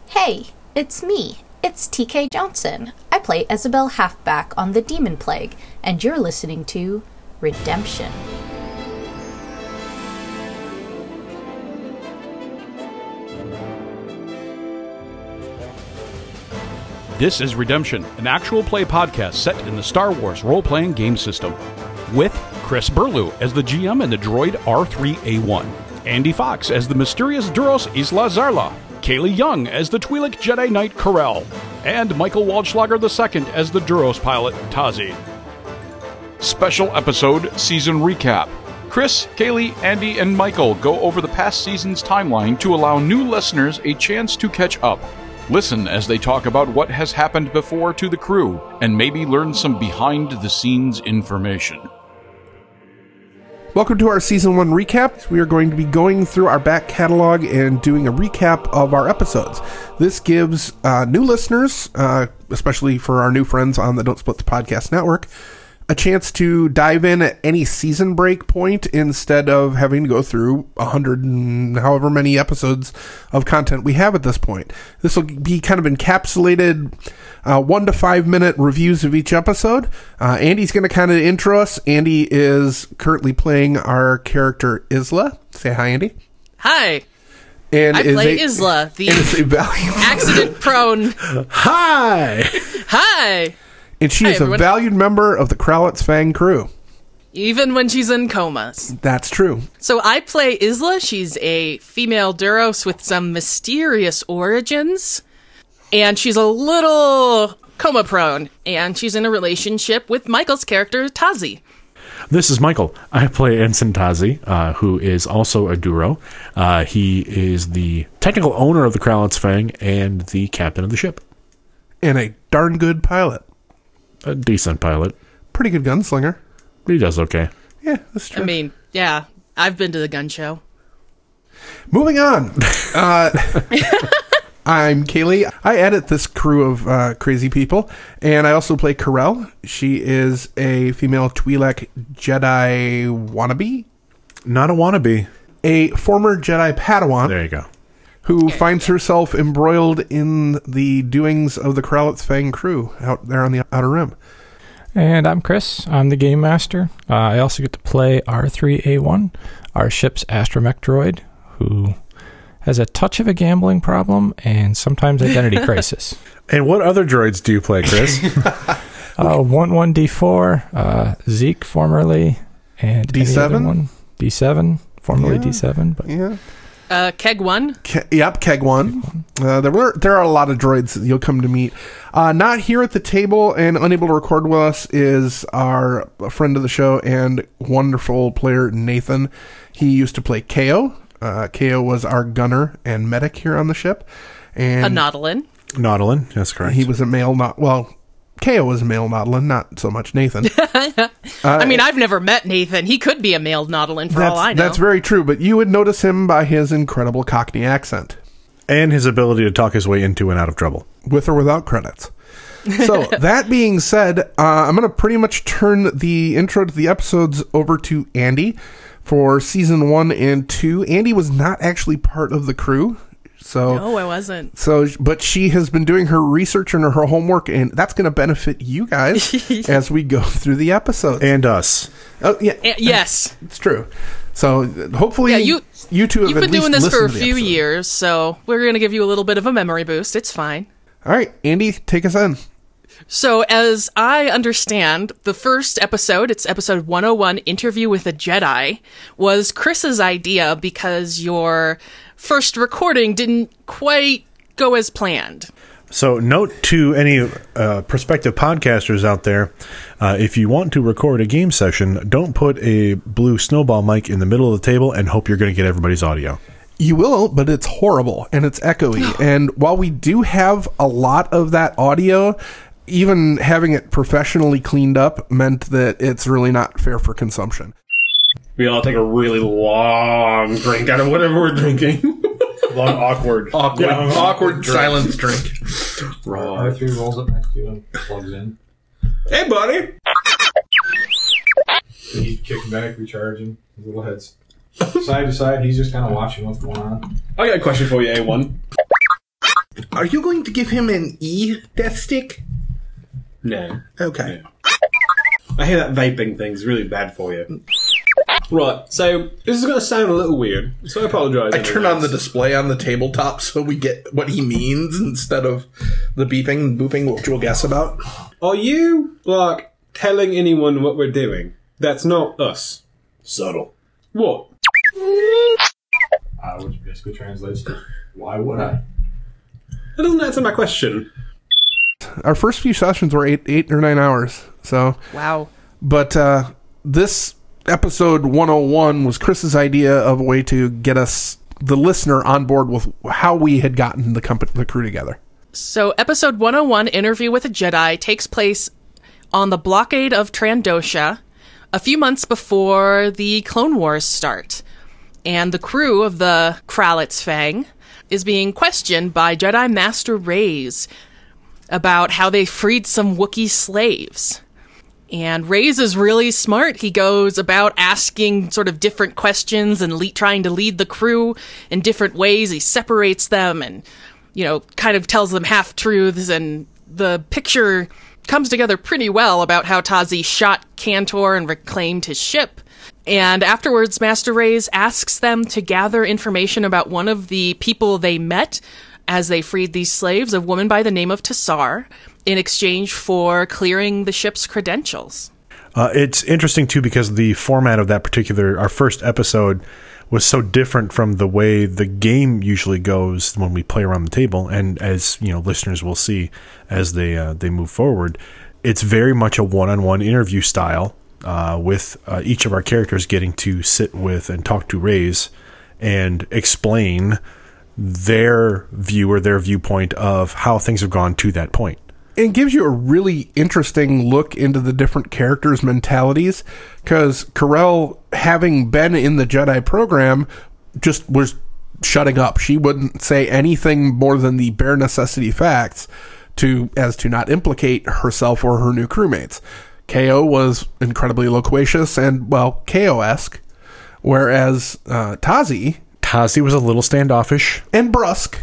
Hey, it's me. It's TK Johnson. I play Isabel Halfback on the Demon Plague, and you're listening to Redemption. This is Redemption, an actual play podcast set in the Star Wars role-playing game system, with Chris Burlew as the GM and the droid R3A1, Andy Fox as the mysterious Duros Isla Zarla, Kaylee Young as the Twi'lek Jedi Knight Corel, and Michael Waldschlager II as the Duros pilot Tazi. Special episode Season Recap. Chris, Kaylee, Andy, and Michael go over the past season's timeline to allow new listeners a chance to catch up. Listen as they talk about what has happened before to the crew, and maybe learn some behind-the-scenes information. Welcome to our Season 1 recap. We are going to be going through our back catalog and doing a recap of our episodes. This gives new listeners, especially for our new friends on the Don't Split the Podcast Network, a chance to dive in at any season break point instead of having to go through 100 and however many episodes of content we have at this point. This will be kind of encapsulated 1 to 5 minute reviews of each episode. Andy's going to kind of intro us. Andy is currently playing our character Isla. Say hi, Andy. Hi. And I play Isla, the accident-prone. Hi. Hi. And she is a valued member of the Kralitz Fang crew. Even when she's in comas. That's true. So I play Isla. She's a female Duros with some mysterious origins. And she's a little coma-prone. And she's in a relationship with Michael's character, Tazi. This is Michael. I play Ensign Tazi, who is also a Duro. He is the technical owner of the Kralitz Fang and the captain of the ship. And a darn good pilot. A decent pilot. Pretty good gunslinger. He does okay. Yeah, that's true. I mean, yeah, I've been to the gun show. Moving on. I'm Kaylee. I edit this crew of crazy people, and I also play Corel. She is a female Twi'lek Jedi wannabe. Not a wannabe. A former Jedi Padawan. There you go. Who finds herself embroiled in the doings of the Kralitz Fang crew out there on the Outer Rim. And I'm Chris. I'm the Game Master. I also get to play R3A1, our ship's astromech droid, who has a touch of a gambling problem and sometimes identity crisis. And what other droids do you play, Chris? 11D4, Zeke formerly, and D7? D7, formerly D7. But yeah. Keg 1? Keg 1. There are a lot of droids that you'll come to meet. Not here at the table and unable to record with us is our friend of the show and wonderful player, Nathan. He used to play KO. KO was our gunner and medic here on the ship. And a Nautilin. Nautilin, that's correct. He was a male, KO was a male Nautilin, not so much Nathan. I mean, I've never met Nathan. He could be a male Nautilin for all I know. That's very true, but you would notice him by his incredible Cockney accent. And his ability to talk his way into and out of trouble. With or without credits. So, that being said, I'm going to pretty much turn the intro to the episodes over to Andy for Season 1 and 2. Andy was not actually part of the crew. No, I wasn't. But she has been doing her research and her homework, and that's going to benefit you guys as we go through the episodes. And us. Oh, yeah. Yes. It's true. So, hopefully, you two have You've been doing this for a few years, so we're going to give you a little bit of a memory boost. It's fine. All right, Andy, take us in. So, as I understand, the first episode, it's episode 101, Interview with a Jedi, was Chris's idea because your first recording didn't quite go as planned. So, note to any prospective podcasters out there, if you want to record a game session, don't put a blue snowball mic in the middle of the table and hope you're going to get everybody's audio. You will, but it's horrible, and it's echoey. And while we do have a lot of that audio, even having it professionally cleaned up meant that it's really not fair for consumption. We all take a really long drink out of whatever we're drinking. Long, awkward silence drink. R3 rolls up next to you and plugs in. Hey, buddy! So he's kicking back, recharging, his little head's side to side. He's just kind of watching what's going on. I got a question for you, A1. Are you going to give him an death stick? No. Okay. I hear that vaping thing's really bad for you. Right, so this is going to sound a little weird, so I apologise. I turn on the display on the tabletop so we get what he means instead of the beeping and booping, which we'll guess about. Are you, like, telling anyone what we're doing? That's not us. Subtle. What? Which basically translates to, why would I? That doesn't answer my question. Our first few sessions were 8 or 9 hours, so... Wow. But this episode 101 was Chris's idea of a way to get us, the listener, on board with how we had gotten the crew together. So episode 101, Interview with a Jedi, takes place on the blockade of Trandosha a few months before the Clone Wars start. And the crew of the Kralitz Fang is being questioned by Jedi Master Reyes about how they freed some Wookiee slaves. And Reyes is really smart. He goes about asking sort of different questions and trying to lead the crew in different ways. He separates them and, kind of tells them half-truths, and the picture comes together pretty well about how Tazi shot Cantor and reclaimed his ship. And afterwards, Master Reyes asks them to gather information about one of the people they met as they freed these slaves, a woman by the name of Tassar, in exchange for clearing the ship's credentials. It's interesting, too, because the format of that our first episode, was so different from the way the game usually goes when we play around the table. And as listeners will see as they move forward, it's very much a one-on-one interview style, with each of our characters getting to sit with and talk to Reyes and explain their view or their viewpoint of how things have gone to that point. It gives you a really interesting look into the different characters' mentalities, because Corell, having been in the Jedi program, just was shutting up. She wouldn't say anything more than the bare necessity facts as to not implicate herself or her new crewmates. KO was incredibly loquacious and, well, KO-esque, whereas Tazi was a little standoffish and brusque,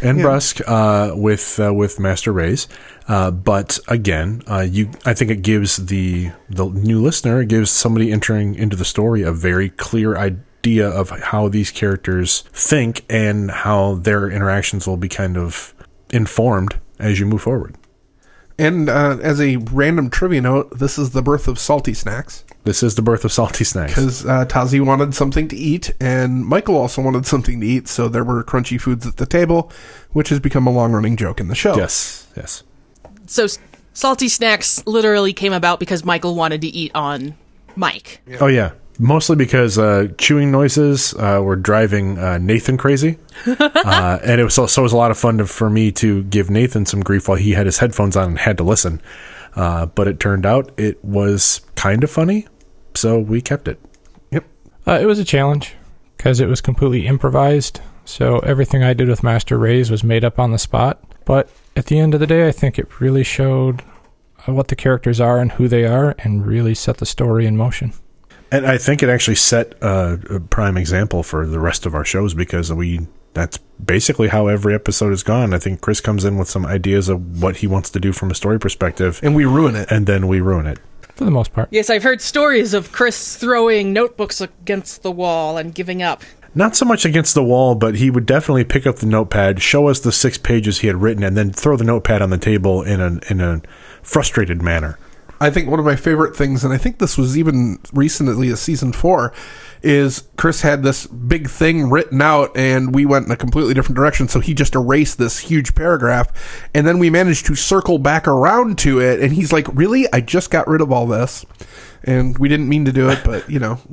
with Master Reyes, but again, I think it gives the new listener, it gives somebody entering into the story a very clear idea of how these characters think and how their interactions will be kind of informed as you move forward. And as a random trivia note, this is the birth of Salty Snacks. This is the birth of Salty Snacks. Because Tazi wanted something to eat, and Michael also wanted something to eat, so there were crunchy foods at the table, which has become a long-running joke in the show. Yes. So Salty Snacks literally came about because Michael wanted to eat on Mike. Yeah. Oh, yeah. Mostly because chewing noises were driving Nathan crazy. And it was a lot of fun for me to give Nathan some grief while he had his headphones on and had to listen. But it turned out it was kind of funny, so we kept it. Yep. It was a challenge because it was completely improvised. So everything I did with Master Reyes was made up on the spot. But at the end of the day, I think it really showed what the characters are and who they are and really set the story in motion. And I think it actually set a prime example for the rest of our shows, because that's basically how every episode has gone. I think Chris comes in with some ideas of what he wants to do from a story perspective. And we ruin it. And then we ruin it. For the most part. Yes, I've heard stories of Chris throwing notebooks against the wall and giving up. Not so much against the wall, but he would definitely pick up the notepad, show us the 6 pages he had written, and then throw the notepad on the table in a frustrated manner. I think one of my favorite things, and I think this was even recently as season 4, is Chris had this big thing written out and we went in a completely different direction, so he just erased this huge paragraph, and then we managed to circle back around to it, and he's like, really? I just got rid of all this. And we didn't mean to do it, but,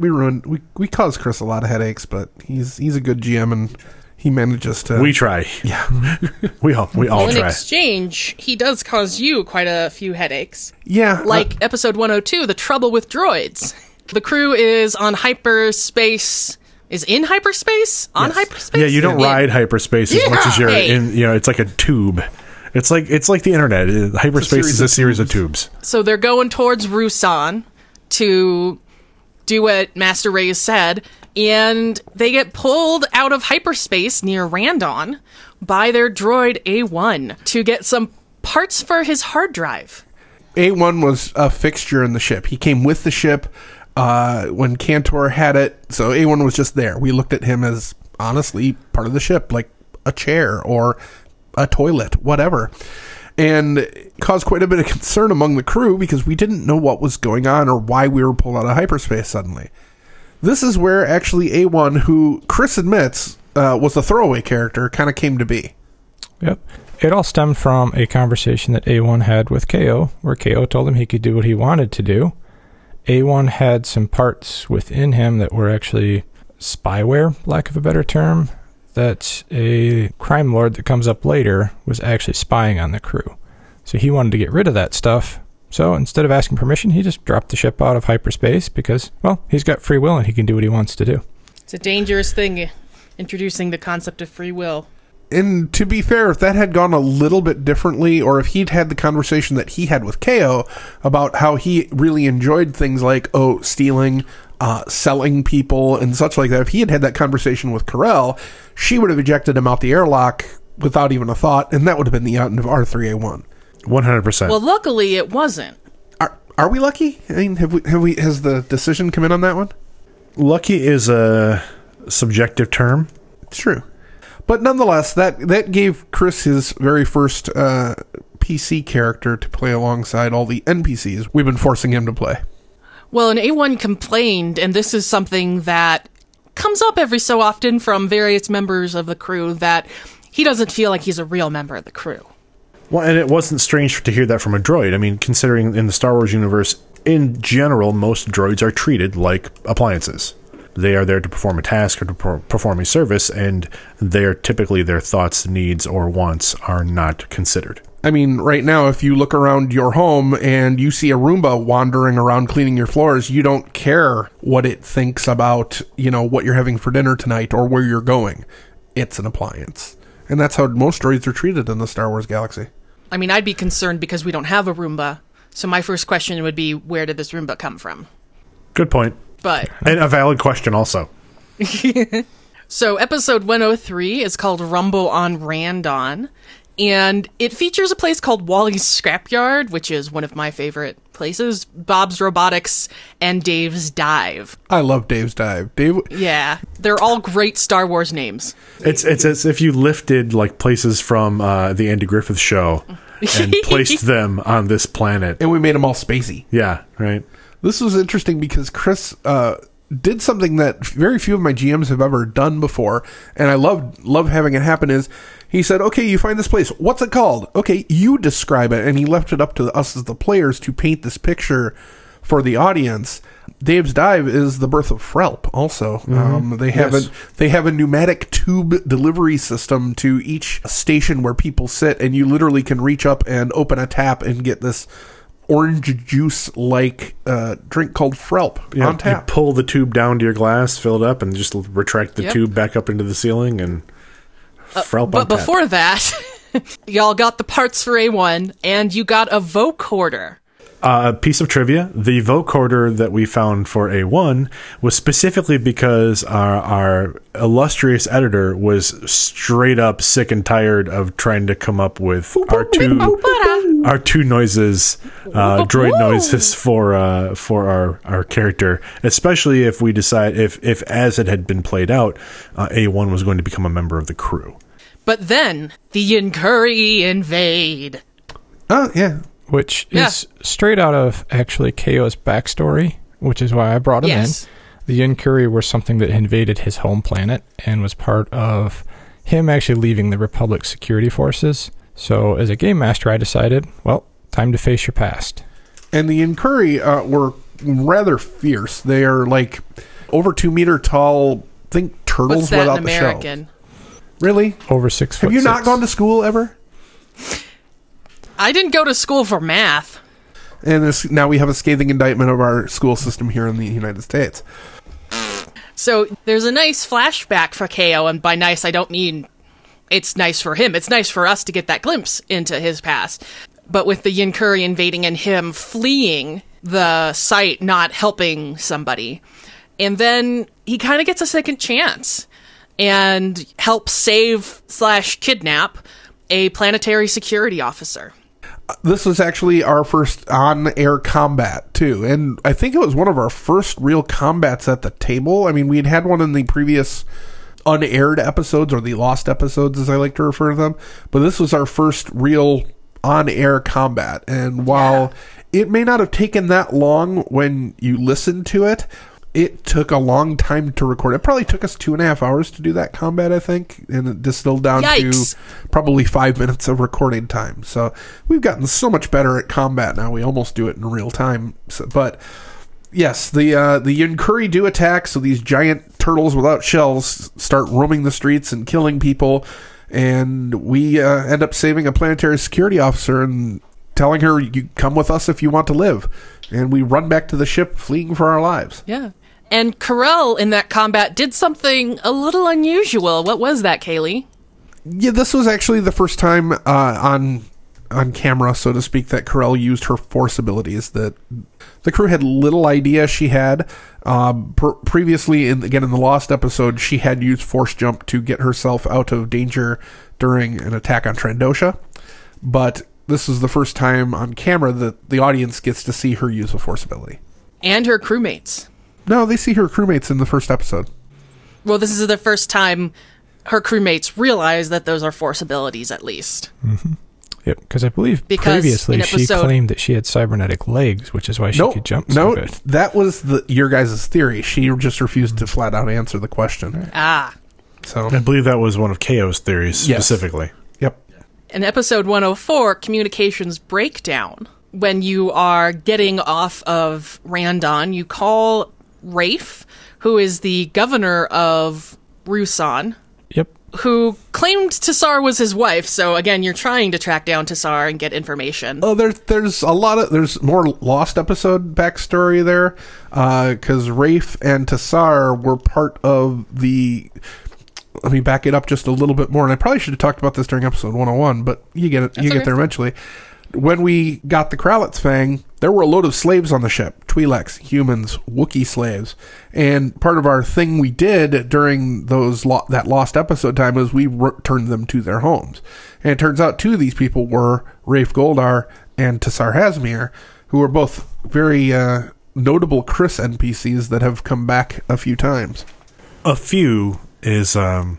we caused Chris a lot of headaches, but he's a good GM, and he manages to... We try. Yeah. we all try. In exchange, he does cause you quite a few headaches. Yeah. Like episode 102, The Trouble with Droids. The crew is on hyperspace... Is in hyperspace? On hyperspace? Yeah, you don't ride hyperspace as much as you're in... it's like a tube. It's like the internet. Hyperspace is a series of tubes. So they're going towards Ruusan to do what Master Reyes said, and they get pulled out of hyperspace near Randon by their droid A1 to get some parts for his hard drive. A1 was a fixture in the ship. He came with the ship when Cantor had it, so A1 was just there. We looked at him as, honestly, part of the ship, like a chair or a toilet, whatever. And it caused quite a bit of concern among the crew because we didn't know what was going on or why we were pulled out of hyperspace suddenly. This is where actually A1, who Chris admits was a throwaway character, kind of came to be. Yep. It all stemmed from a conversation that A1 had with KO, where KO told him he could do what he wanted to do. A1 had some parts within him that were actually spyware, lack of a better term, that a crime lord that comes up later was actually spying on the crew. So he wanted to get rid of that stuff. So instead of asking permission, he just dropped the ship out of hyperspace because, well, he's got free will and he can do what he wants to do. It's a dangerous thing, introducing the concept of free will. And to be fair, if that had gone a little bit differently, or if he'd had the conversation that he had with KO about how he really enjoyed things like, stealing, selling people, and such like that, if he had had that conversation with Karel, she would have ejected him out the airlock without even a thought, and that would have been the end of R3A1. 100%. Well, luckily it wasn't. Are we lucky? I mean, has the decision come in on that one? Lucky is a subjective term. It's true. But nonetheless, that gave Chris his very first PC character to play alongside all the NPCs we've been forcing him to play. Well, and A1 complained, and this is something that comes up every so often from various members of the crew, that he doesn't feel like he's a real member of the crew. Well, and it wasn't strange to hear that from a droid. I mean, considering in the Star Wars universe, in general, most droids are treated like appliances. They are there to perform a task or to perform a service, and their thoughts, needs, or wants are not considered. I mean, right now, if you look around your home and you see a Roomba wandering around cleaning your floors, you don't care what it thinks about, what you're having for dinner tonight or where you're going. It's an appliance. And that's how most droids are treated in the Star Wars galaxy. I mean, I'd be concerned because we don't have a Roomba. So my first question would be, where did this Roomba come from? Good point. But and a valid question also. So episode 103 is called Rumble on Randon, and it features a place called Wally's Scrapyard, which is one of my favorite places, Bob's Robotics, and Dave's Dive. I love Dave's Dive. Yeah, they're all great Star Wars names. It's as if you lifted like places from the Andy Griffith Show and placed them on this planet. And we made them all spacey. Yeah, right. This was interesting because Chris did something that very few of my GMs have ever done before, and I love having it happen, is he said, okay, you find this place. What's it called? Okay, you describe it. And he left it up to us as the players to paint this picture for the audience. Dave's Dive is the birth of Frelp also. Mm-hmm. They have a pneumatic tube delivery system to each station where people sit, and you literally can reach up and open a tap and get this orange juice like drink called Frelp on tap. You pull the tube down to your glass, fill it up, and just retract the tube back up into the ceiling and Frelp but on tap. before that, y'all got the parts for A1, and you got a vocorder. A piece of trivia: the vocorder that we found for A1 was specifically because our illustrious editor was straight up sick and tired of trying to come up with our two noises, droid noises for our character, especially if we decide if as it had been played out, A1 was going to become a member of the crew. But then the Yunquri invade. Oh yeah. Which is straight out of, actually, KO's backstory, which is why I brought him in. The Yunquri were something that invaded his home planet and was part of him actually leaving the Republic security forces. So, as a game master, I decided, well, time to face your past. And the Yunquri were rather fierce. They are like over 2 meter tall, think turtles What's that without in the American? shell. Really? Over 6 foot. Have you not gone to school ever? I didn't go to school for math. And now we have a scathing indictment of our school system here in the United States. So there's a nice flashback for KO, and by nice I don't mean it's nice for him. It's nice for us to get that glimpse into his past. But with the Yunquri invading and him fleeing the site, not helping somebody. And then he kind of gets a second chance. and help save/kidnap a planetary security officer. This was actually our first on-air combat, too. And I think it was one of our first real combats at the table. I mean, we'd had one in the previous unaired episodes, or the lost episodes, as I like to refer to them. But this was our first real on-air combat. And while it may not have taken that long when you listen to it, it took a long time to record. It probably took us 2.5 hours to do that combat, I think, and it distilled down to probably 5 minutes of recording time. So we've gotten so much better at combat now. We almost do it in real time. But yes, the Yunkuri do attack. So these giant turtles without shells start roaming the streets and killing people, and we end up saving a planetary security officer and telling her, "You come with us if you want to live." And we run back to the ship, fleeing for our lives. Yeah. And Karel in that combat did something a little unusual. What was that, Kaylee? Yeah, this was actually the first time on camera, so to speak, that Karel used her force abilities that the crew had little idea she had. Previously, in the Lost episode, she had used Force Jump to get herself out of danger during an attack on Trandosha. But this is the first time on camera that the audience gets to see her use a force ability. And her crewmates. No, they see her crewmates in the first episode. Well, this is the first time her crewmates realize that those are force abilities, at least. Mm-hmm. Yep, because I believe previously she claimed that she had cybernetic legs, which is why she could jump so good. That was your guys' theory. She just refused to flat out answer the question. So I believe that was one of KO's theories specifically. Yep. In episode 104, Communications Breakdown, when you are getting off of Randon, you call Rafe, who is the governor of Ruusan. Yep. Who claimed Tassar was his wife. So again, you're trying to track down Tassar and get information. Oh, there's more Lost episode backstory there, because Rafe and Tassar were part of the. Let me back it up just a little bit more, and I probably should have talked about this during episode 101, but you get it. Get there eventually. When we got the Kralitz Fang, there were a load of slaves on the ship. Twi'leks, humans, Wookiee slaves. And part of our thing we did during that Lost episode time was we returned them to their homes. And it turns out 2 of these people were Rafe Goldar and Tassar Hasmir, who are both very notable Chris NPCs that have come back a few times. A few is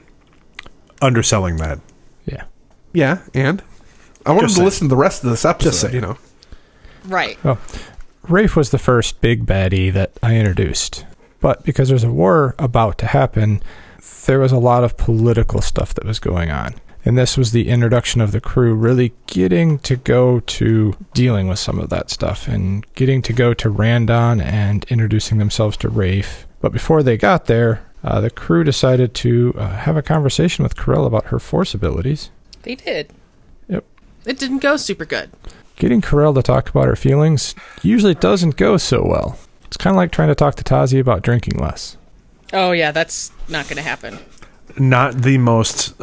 underselling that. Yeah. Yeah, and? I wanted to listen to the rest of this episode, Right. Well, Rafe was the first big baddie that I introduced. But because there's a war about to happen, there was a lot of political stuff that was going on. And this was the introduction of the crew really getting to go to dealing with some of that stuff and getting to go to Randon and introducing themselves to Rafe. But before they got there, the crew decided to have a conversation with Karel about her force abilities. They did. Yep. It didn't go super good. Getting Karel to talk about her feelings usually doesn't go so well. It's kind of like trying to talk to Tazi about drinking less. Oh, yeah, that's not going to happen. Not the most,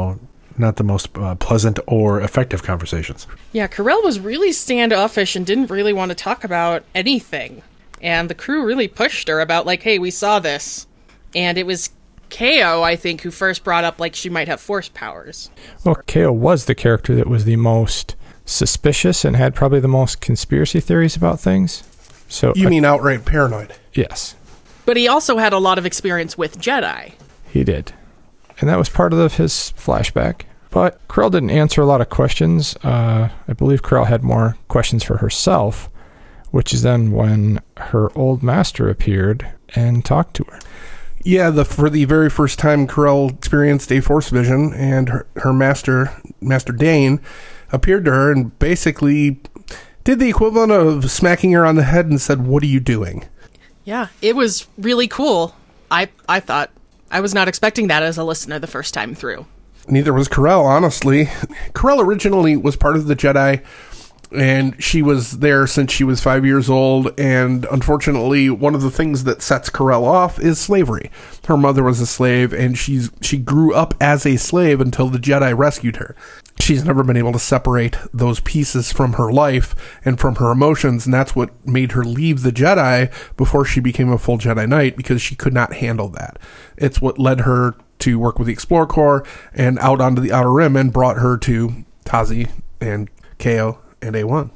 pleasant or effective conversations. Yeah, Karel was really standoffish and didn't really want to talk about anything. And the crew really pushed her about, hey, we saw this. And it was KO, I think, who first brought up, she might have force powers. Well, KO was the character that was the most suspicious and had probably the most conspiracy theories about things. So you mean outright paranoid? Yes. But he also had a lot of experience with Jedi. He did. And that was part of his flashback. But Karel didn't answer a lot of questions. I believe Karel had more questions for herself, which is then when her old master appeared and talked to her. Yeah, for the very first time, Karel experienced a force vision, and her master, Master Dane, appeared to her and basically did the equivalent of smacking her on the head and said, "What are you doing?" Yeah, it was really cool. I thought. I was not expecting that as a listener the first time through. Neither was Karel, honestly. Karel originally was part of the Jedi, and she was there since she was 5 years old, and unfortunately, one of the things that sets Karel off is slavery. Her mother was a slave, and she grew up as a slave until the Jedi rescued her. She's never been able to separate those pieces from her life and from her emotions, and that's what made her leave the Jedi before she became a full Jedi Knight, because she could not handle that. It's what led her to work with the Explorer Corps and out onto the Outer Rim, and brought her to Tazi and KO and A1.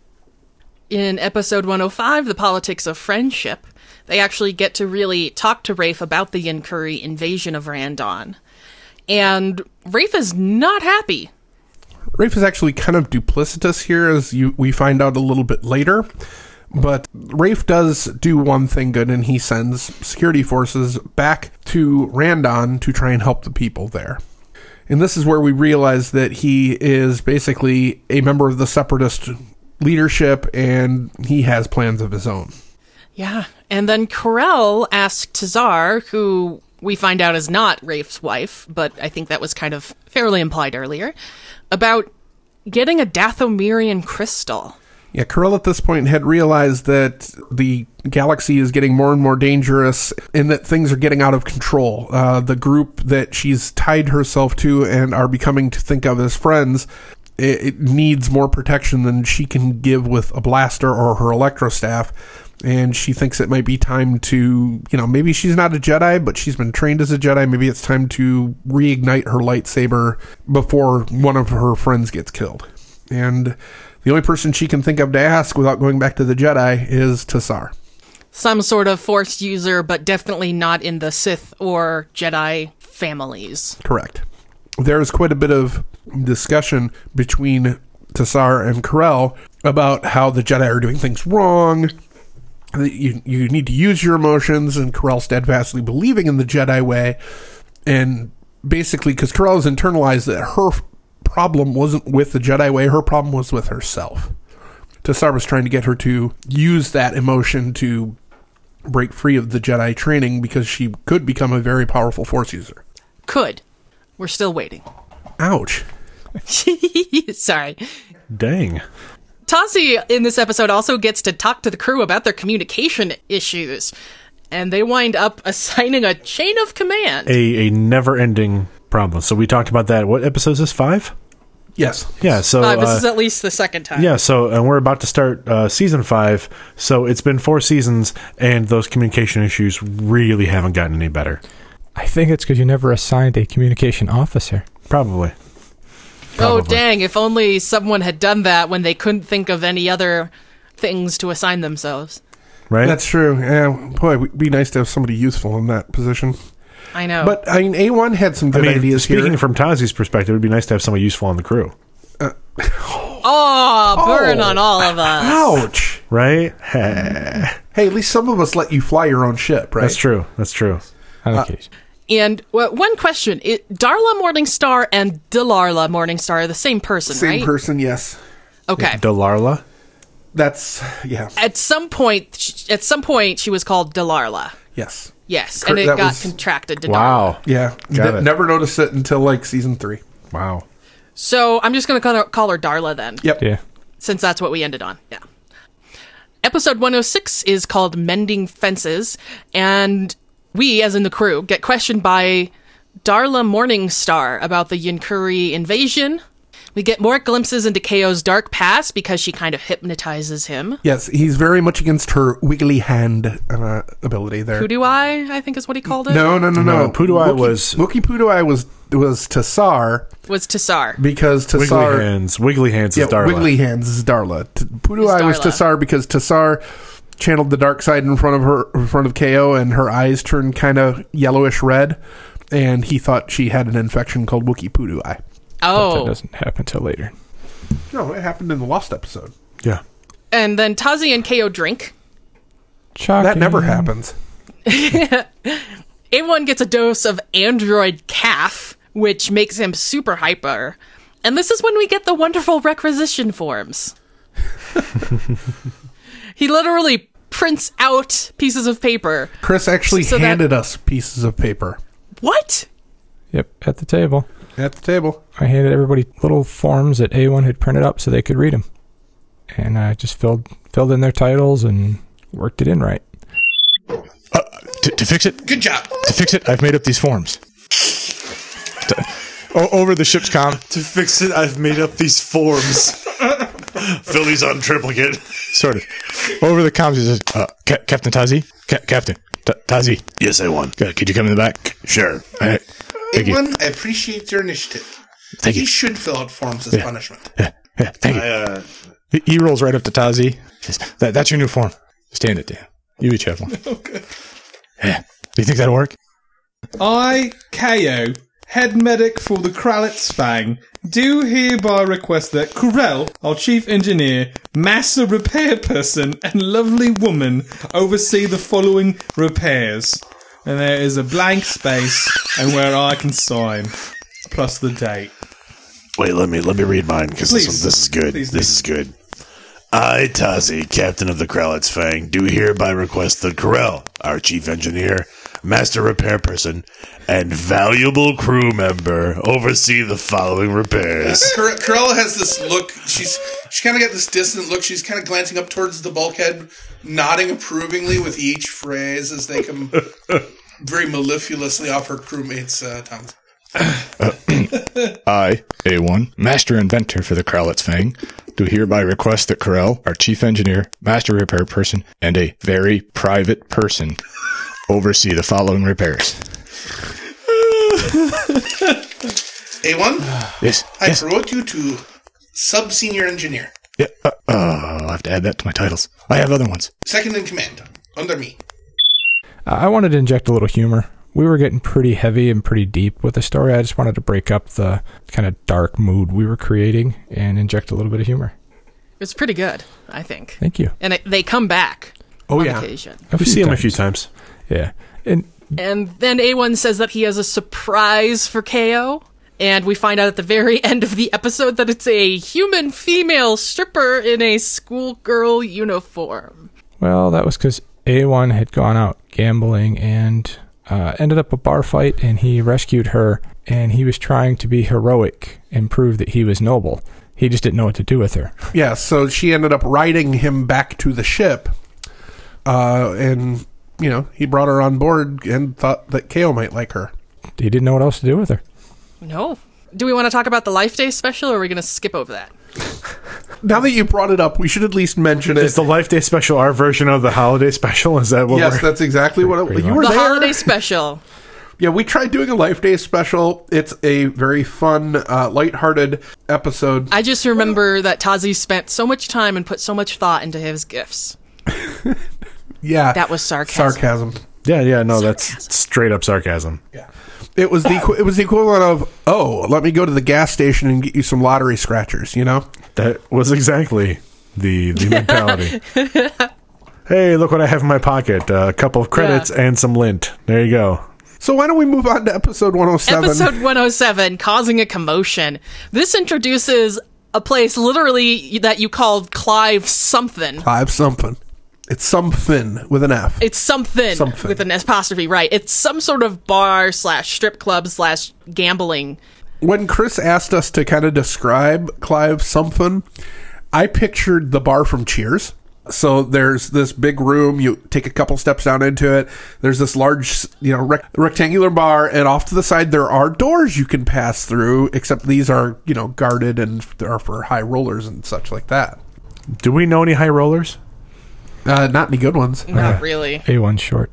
In episode 105, The Politics of Friendship, they actually get to really talk to Rafe about the Yinkuri invasion of Randon. And Rafe is not happy. Rafe is actually kind of duplicitous here, as we find out a little bit later. But Rafe does do one thing good, and he sends security forces back to Randon to try and help the people there. And this is where we realize that he is basically a member of the Separatist leadership, and he has plans of his own. Yeah, and then Corell asked Tazar, who we find out is not Rafe's wife, but I think that was kind of fairly implied earlier, about getting a Dathomirian crystal. Yeah, Corell at this point had realized that the galaxy is getting more and more dangerous and that things are getting out of control. The group that she's tied herself to and are becoming to think of as friends, it needs more protection than she can give with a blaster or her electrostaff. And she thinks it might be time to, maybe she's not a Jedi, but she's been trained as a Jedi. Maybe it's time to reignite her lightsaber before one of her friends gets killed. And the only person she can think of to ask without going back to the Jedi is Tazar. Some sort of Force user, but definitely not in the Sith or Jedi families. Correct. There's quite a bit of discussion between Tazar and Corell about how the Jedi are doing things wrong. You need to use your emotions, and Corell steadfastly believing in the Jedi way. And basically, because Corell has internalized that her problem wasn't with the Jedi way, her problem was with herself. Tazar was trying to get her to use that emotion to break free of the Jedi training because she could become a very powerful Force user. Could. We're still waiting. Ouch. Sorry. Dang. Tazi in this episode also gets to talk to the crew about their communication issues, and they wind up assigning a chain of command. A never-ending problem. So we talked about that. What episode is this, 5? Yes. Yeah, so... this is at least the second time. Yeah, so and we're about to start season 5, so it's been 4 seasons, and those communication issues really haven't gotten any better. I think it's because you never assigned a communication officer. Probably. Oh, dang, if only someone had done that when they couldn't think of any other things to assign themselves. Right? That's true. Yeah, boy, it'd be nice to have somebody useful in that position. I know. But, A1 had some good ideas speaking here. from Tazi's perspective, it would be nice to have somebody useful on the crew. Burn on all of us. Ouch. Right? Hey, at least some of us let you fly your own ship, right? That's true. On occasion. And one question. Darla Morningstar and Delarla Morningstar are the same person, right? Same person, yes. Okay. Delarla? That's, yeah. At some point, she was called Delarla. Yes. Yes, and it got contracted to Darla. Wow. Yeah. Got it. Never noticed it until, season 3. Wow. So I'm just going to call her Darla then. Yep. Yeah. Since that's what we ended on. Yeah. Episode 106 is called Mending Fences, and we, as in the crew, get questioned by Darla Morningstar about the Yinkuri invasion. We get more glimpses into KO's dark past because she kind of hypnotizes him. Yes, he's very much against her wiggly hand ability there. Puduai, I think is what he called it. No. Puduai was... Wookiee Puduai was Tazar. Was Tazar. Because Tazar... Wiggly Hands is Darla. Wiggly Hands is Darla. Puduai was Tazar because Tazar channeled the dark side in front of KO, and her eyes turned kind of yellowish red, and he thought she had an infection called Wookiee Puduai. But that doesn't happen till later. No, it happened in the Lost episode. Yeah. And then Tazi and KO drink. Shocking. That never happens. A1 gets a dose of android calf, which makes him super hyper. And this is when we get the wonderful requisition forms. He literally prints out pieces of paper. Chris actually handed us pieces of paper. What? Yep, at the table. At the table. I handed everybody little forms that A1 had printed up so they could read them. And I just filled in their titles and worked it in right. To fix it? Good job. To fix it, I've made up these forms. Over the ship's comm. To fix it, I've made up these forms. Philly's on triplicate. Sort of. Over the comms, he says, Captain Tazi? Captain Tazi? Yes, I won. Could you come in the back? Sure. All right. A1, I appreciate your initiative. Thank He you. should fill out forms as punishment. Yeah, thank you. He rolls right up to Tazi. Says, that's your new form. Stand it, Dan. You each have one. Okay. Yeah. Do you think that'll work? I, KO, head medic for the Kralitz Fang, do hereby request that Kurel, our chief engineer, master repair person, and lovely woman oversee the following repairs. And there is a blank space and where I can sign, plus the date. Wait, let me read mine because this is good. Please This is good. I, Tazi, captain of the Kralitz Fang, do hereby request that Kurel, our chief engineer, master repair person, and valuable crew member oversee the following repairs. Corella has this look. She's kind of got this distant look. She's kind of glancing up towards the bulkhead, nodding approvingly with each phrase as they come very mellifluously off her crewmates' tongues. I, A1, master inventor for the Kralitz Fang, do hereby request that Corel, our chief engineer, master repair person, and a very private person oversee the following repairs. A1? Yes. I promote you to sub-senior engineer. Yeah. I'll have to add that to my titles. I have other ones. Second in command. Under me. I wanted to inject a little humor. We were getting pretty heavy and pretty deep with the story. I just wanted to break up the kind of dark mood we were creating and inject a little bit of humor. It's pretty good, I think. Thank you. And they come back on occasion. We see him a few times. Yeah. And then A1 says that he has a surprise for KO. And we find out at the very end of the episode that it's a human female stripper in a schoolgirl uniform. Well, that was because A1 had gone out gambling and ended up a bar fight, and he rescued her, and he was trying to be heroic and prove that he was noble. He just didn't know what to do with her. Yeah, so she ended up riding him back to the ship, and, you know, he brought her on board and thought that KO might like her. He didn't know what else to do with her. No. Do we want to talk about the Life Day special, or are we going to skip over that? Now that you brought it up, we should at least mention it. Is the Life Day special our version of the holiday special? Is that what Yes, that's exactly what it was. You were The there. holiday special. Yeah, we tried doing a Life Day special. It's a very fun, lighthearted episode. I just remember that Tazi spent so much time and put so much thought into his gifts. Yeah. That was sarcasm. Yeah, no, that's straight up sarcasm. Yeah. It was the equivalent of, let me go to the gas station and get you some lottery scratchers, you know? That was exactly the mentality. Hey, look what I have in my pocket. A couple of credits and some lint. There you go. So why don't we move on to episode 107? Episode 107, Causing a Commotion. This introduces a place literally that you called Clive something. Clive something. It's something with an F. It's something with an apostrophe, right. It's some sort of bar / strip club / gambling. When Chris asked us to kind of describe Clive something, I pictured the bar from Cheers. So there's this big room, you take a couple steps down into it, there's this large, rectangular bar, and off to the side there are doors you can pass through, except these are, guarded and are for high rollers and such like that. Do we know any high rollers? Not any good ones. Not really. A1's short.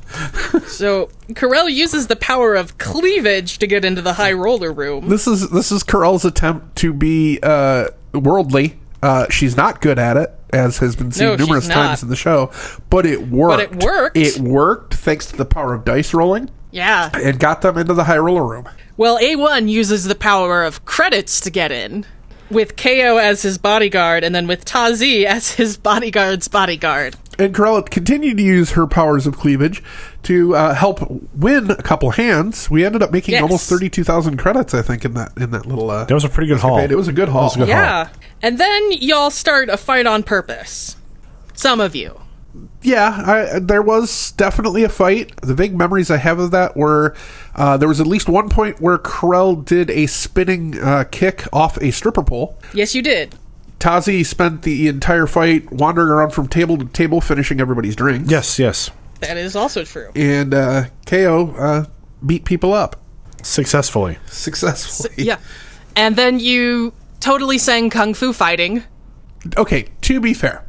So Corel uses the power of cleavage to get into the high roller room. This is Corel's attempt to be worldly. She's not good at it, as has been seen numerous times in the show, but it worked. But it worked. It worked thanks to the power of dice rolling. Yeah. And got them into the high roller room. Well, A1 uses the power of credits to get in, with KO as his bodyguard, and then with Tazi as his bodyguard's bodyguard. And Corella continued to use her powers of cleavage to help win a couple hands. We ended up making almost 32,000 credits, I think, in that little. That was a pretty good haul. It was a good haul. Yeah. And then y'all start a fight on purpose. Some of you. Yeah, there was definitely a fight. The vague memories I have of that were there was at least one point where Corel did a spinning kick off a stripper pole. Yes, you did. Tazi spent the entire fight wandering around from table to table, finishing everybody's drinks. Yes. That is also true. And KO beat people up. Successfully. Yeah. And then you totally sang Kung Fu Fighting. Okay, to be fair.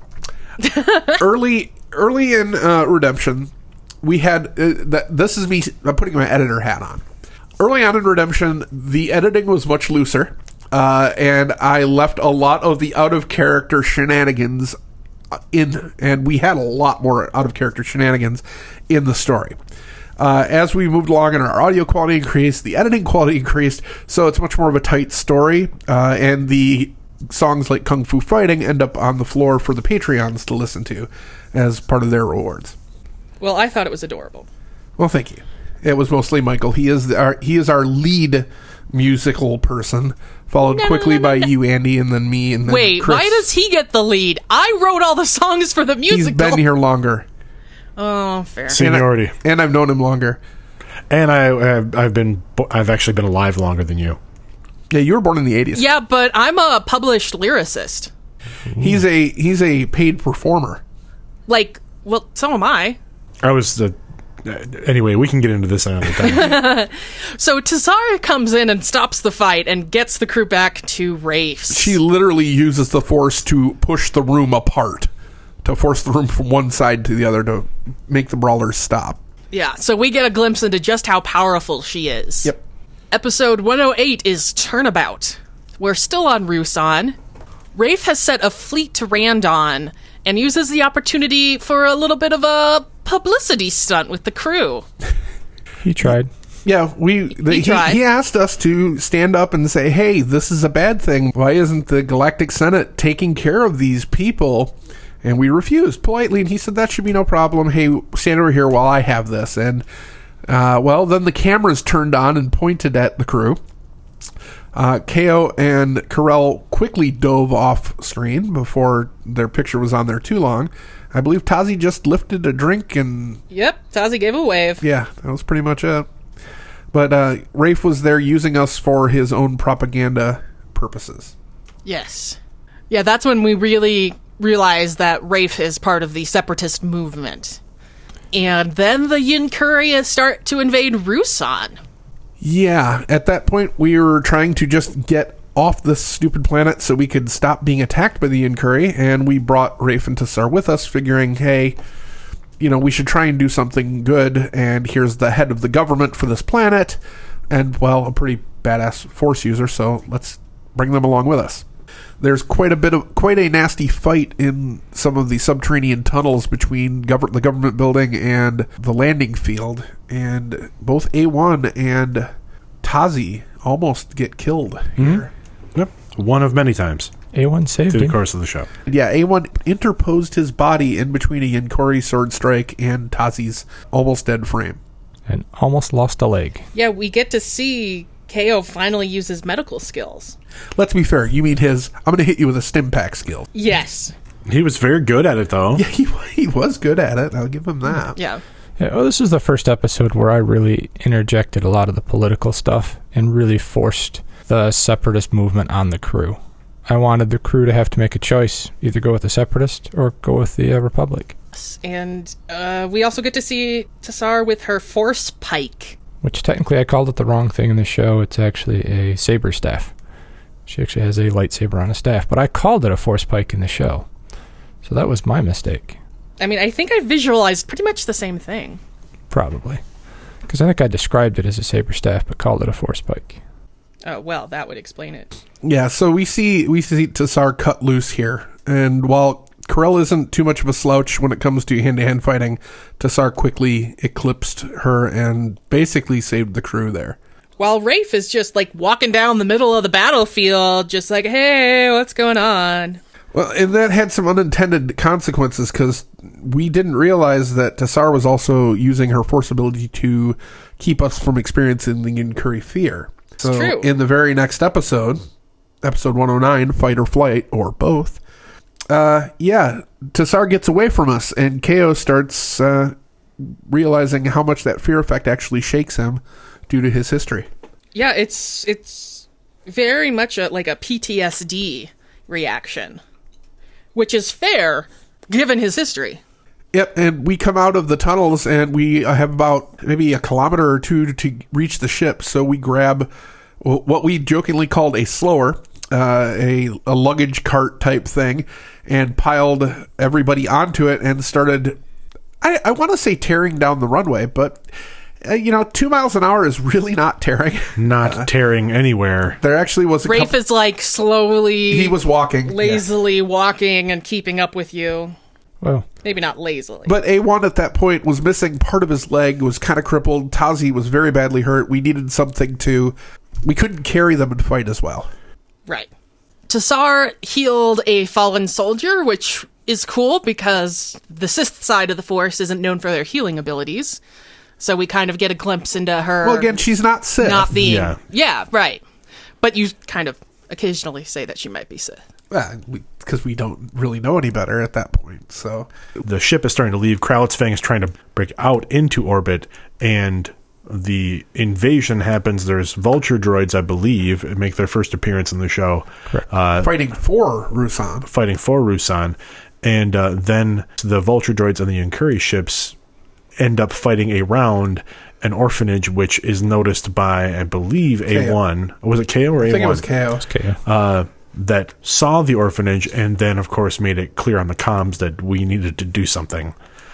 early in Redemption, we had... this is me... I'm putting my editor hat on. early on in Redemption, the editing was much looser, and I left a lot of the out-of-character shenanigans in, and we had a lot more out-of-character shenanigans in the story. As we moved along and our audio quality increased, the editing quality increased, so it's much more of a tight story, and the songs like Kung Fu Fighting end up on the floor for the Patreons to listen to as part of their rewards. Well, I thought it was adorable. Well, thank you. It was mostly Michael. He is our lead musical person, followed quickly by you, Andy, and then me, and then Wait, Chris. why does he get the lead? I wrote all the songs for the musical. He's been here longer. Oh, fair. Seniority. And I've known him longer. And I've actually been alive longer than you. Yeah, you were born in the 80s. Yeah, but I'm a published lyricist. He's a paid performer. Like, well, so am I. I was the... Anyway, we can get into this another time. So Tessara comes in and stops the fight and gets the crew back to Rafe's. She literally uses the Force to push the room apart, to force the room from one side to the other to make the brawlers stop. Yeah, so we get a glimpse into just how powerful she is. Yep. Episode 108 is Turnabout. We're still on Ruusan. Rafe has set a fleet to Randon and uses the opportunity for a little bit of a publicity stunt with the crew. He tried. Yeah, he asked us to stand up and say, hey, this is a bad thing. Why isn't the Galactic Senate taking care of these people? And we refused politely, and he said that should be no problem. Hey, stand over here while I have this. And, well, then the cameras turned on and pointed at the crew. KO and Corell quickly dove off screen before their picture was on there too long. I believe Tazi just lifted a drink and... Yep, Tazi gave a wave. Yeah, that was pretty much it. But Rafe was there using us for his own propaganda purposes. Yes. Yeah, that's when we really realized that Rafe is part of the separatist movement. And then the Yinkuria start to invade Ruusan. Yeah, at that point we were trying to just get off this stupid planet so we could stop being attacked by the Yinkuri, and we brought Rafe and Tassar with us, figuring, hey, we should try and do something good, and here's the head of the government for this planet, and, well, a pretty badass Force user, so let's bring them along with us. There's quite a nasty fight in some of the subterranean tunnels between the government building and the landing field, and both A1 and Tazi almost get killed here. Yep, one of many times. A1 saved through the him. course of the show. Yeah, A1 interposed his body in between a Yinkuri sword strike and Tazi's almost dead frame. And almost lost a leg. Yeah, we get to see KO finally use his medical skills. Let's be fair, you mean his, I'm going to hit you with a stim pack skill. Yes. He was very good at it, though. Yeah, he was good at it. I'll give him that. Yeah. This is the first episode where I really interjected a lot of the political stuff and really forced the separatist movement on the crew. I wanted the crew to have to make a choice, either go with the separatist or go with the Republic. And we also get to see Tassar with her force pike. Which technically I called it the wrong thing in the show. It's actually a saber staff. She actually has a lightsaber on a staff, but I called it a force pike in the show. So that was my mistake. I mean, I think I visualized pretty much the same thing. Probably. Because I think I described it as a saber staff, but called it a force pike. Oh, well, that would explain it. Yeah, so we see Tassar cut loose here. And while Corell isn't too much of a slouch when it comes to hand-to-hand fighting, Tassar quickly eclipsed her and basically saved the crew there. While Rafe is just, walking down the middle of the battlefield, just like, hey, what's going on? Well, and that had some unintended consequences, because we didn't realize that Tassar was also using her force ability to keep us from experiencing the Yinkuri fear. So true. In the very next episode 109, Fight or Flight, or both, Tassar gets away from us, and KO starts realizing how much that fear effect actually shakes him due to his history. Yeah, it's very much like a PTSD reaction, which is fair given his history. Yep, and we come out of the tunnels, and we have about maybe a kilometer or two to reach the ship, so we grab what we jokingly called a slower, a luggage cart type thing, and piled everybody onto it and started, I want to say tearing down the runway, but 2 miles an hour is really not tearing. Not tearing anywhere. There actually was a Rafe is like slowly... He was walking. Lazily walking and keeping up with you. Well, maybe not lazily. But A1 at that point was missing part of his leg, was kind of crippled. Tazi was very badly hurt. We needed something we couldn't carry them and fight as well. Right. Tassar healed a fallen soldier, which is cool because the Sith side of the Force isn't known for their healing abilities. So we kind of get a glimpse into her... Well, again, she's not Sith. Not being... Yeah, right. But you kind of occasionally say that she might be Sith. Because we don't really know any better at that point, so... The ship is starting to leave. Kralitz Fang is trying to break out into orbit, and the invasion happens. There's vulture droids, I believe, make their first appearance in the show. Fighting for Ruusan. And then the vulture droids and the Yunkuri ships end up fighting around an orphanage, which is noticed by, I believe, A1. Was it KO or A1? I think it was KO. It's KO. That saw the orphanage and then, of course, made it clear on the comms that we needed to do something.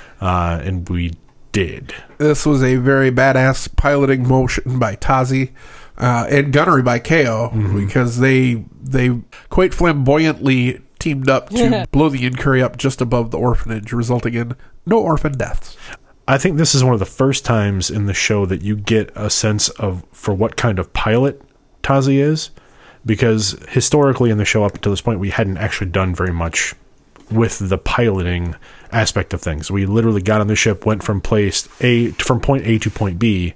And we did. This was a very badass piloting motion by Tazi and gunnery by KO, because they quite flamboyantly teamed up to blow the Yunkuri up just above the orphanage, resulting in no orphan deaths. I think this is one of the first times in the show that you get a sense for what kind of pilot Tazi is. Because historically in the show up until this point, we hadn't actually done very much with the piloting aspect of things. We literally got on the ship, went from point A to point B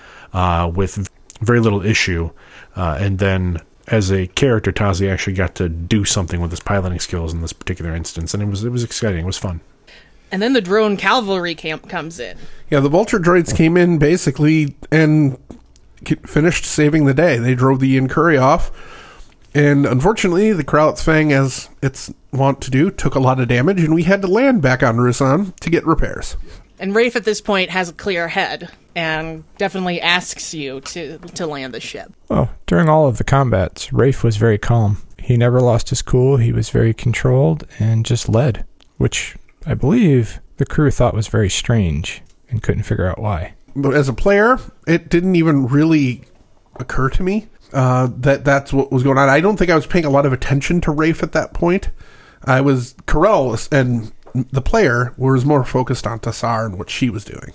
with very little issue. And then as a character, Tazi actually got to do something with his piloting skills in this particular instance. And it was exciting. It was fun. And then the drone cavalry camp comes in. Yeah, the vulture droids came in basically and finished saving the day. They drove the Yunkuri off. And unfortunately, the Kralitz Fang, as it's wont to do, took a lot of damage, and we had to land back on Ruusan to get repairs. And Rafe at this point has a clear head and definitely asks you to land the ship. Oh, during all of the combats, Rafe was very calm. He never lost his cool. He was very controlled and just led, which I believe the crew thought was very strange and couldn't figure out why. But as a player, it didn't even really occur to me that's what was going on. I don't think I was paying a lot of attention to Rafe at that point. Corell and the player was more focused on Tassar and what she was doing.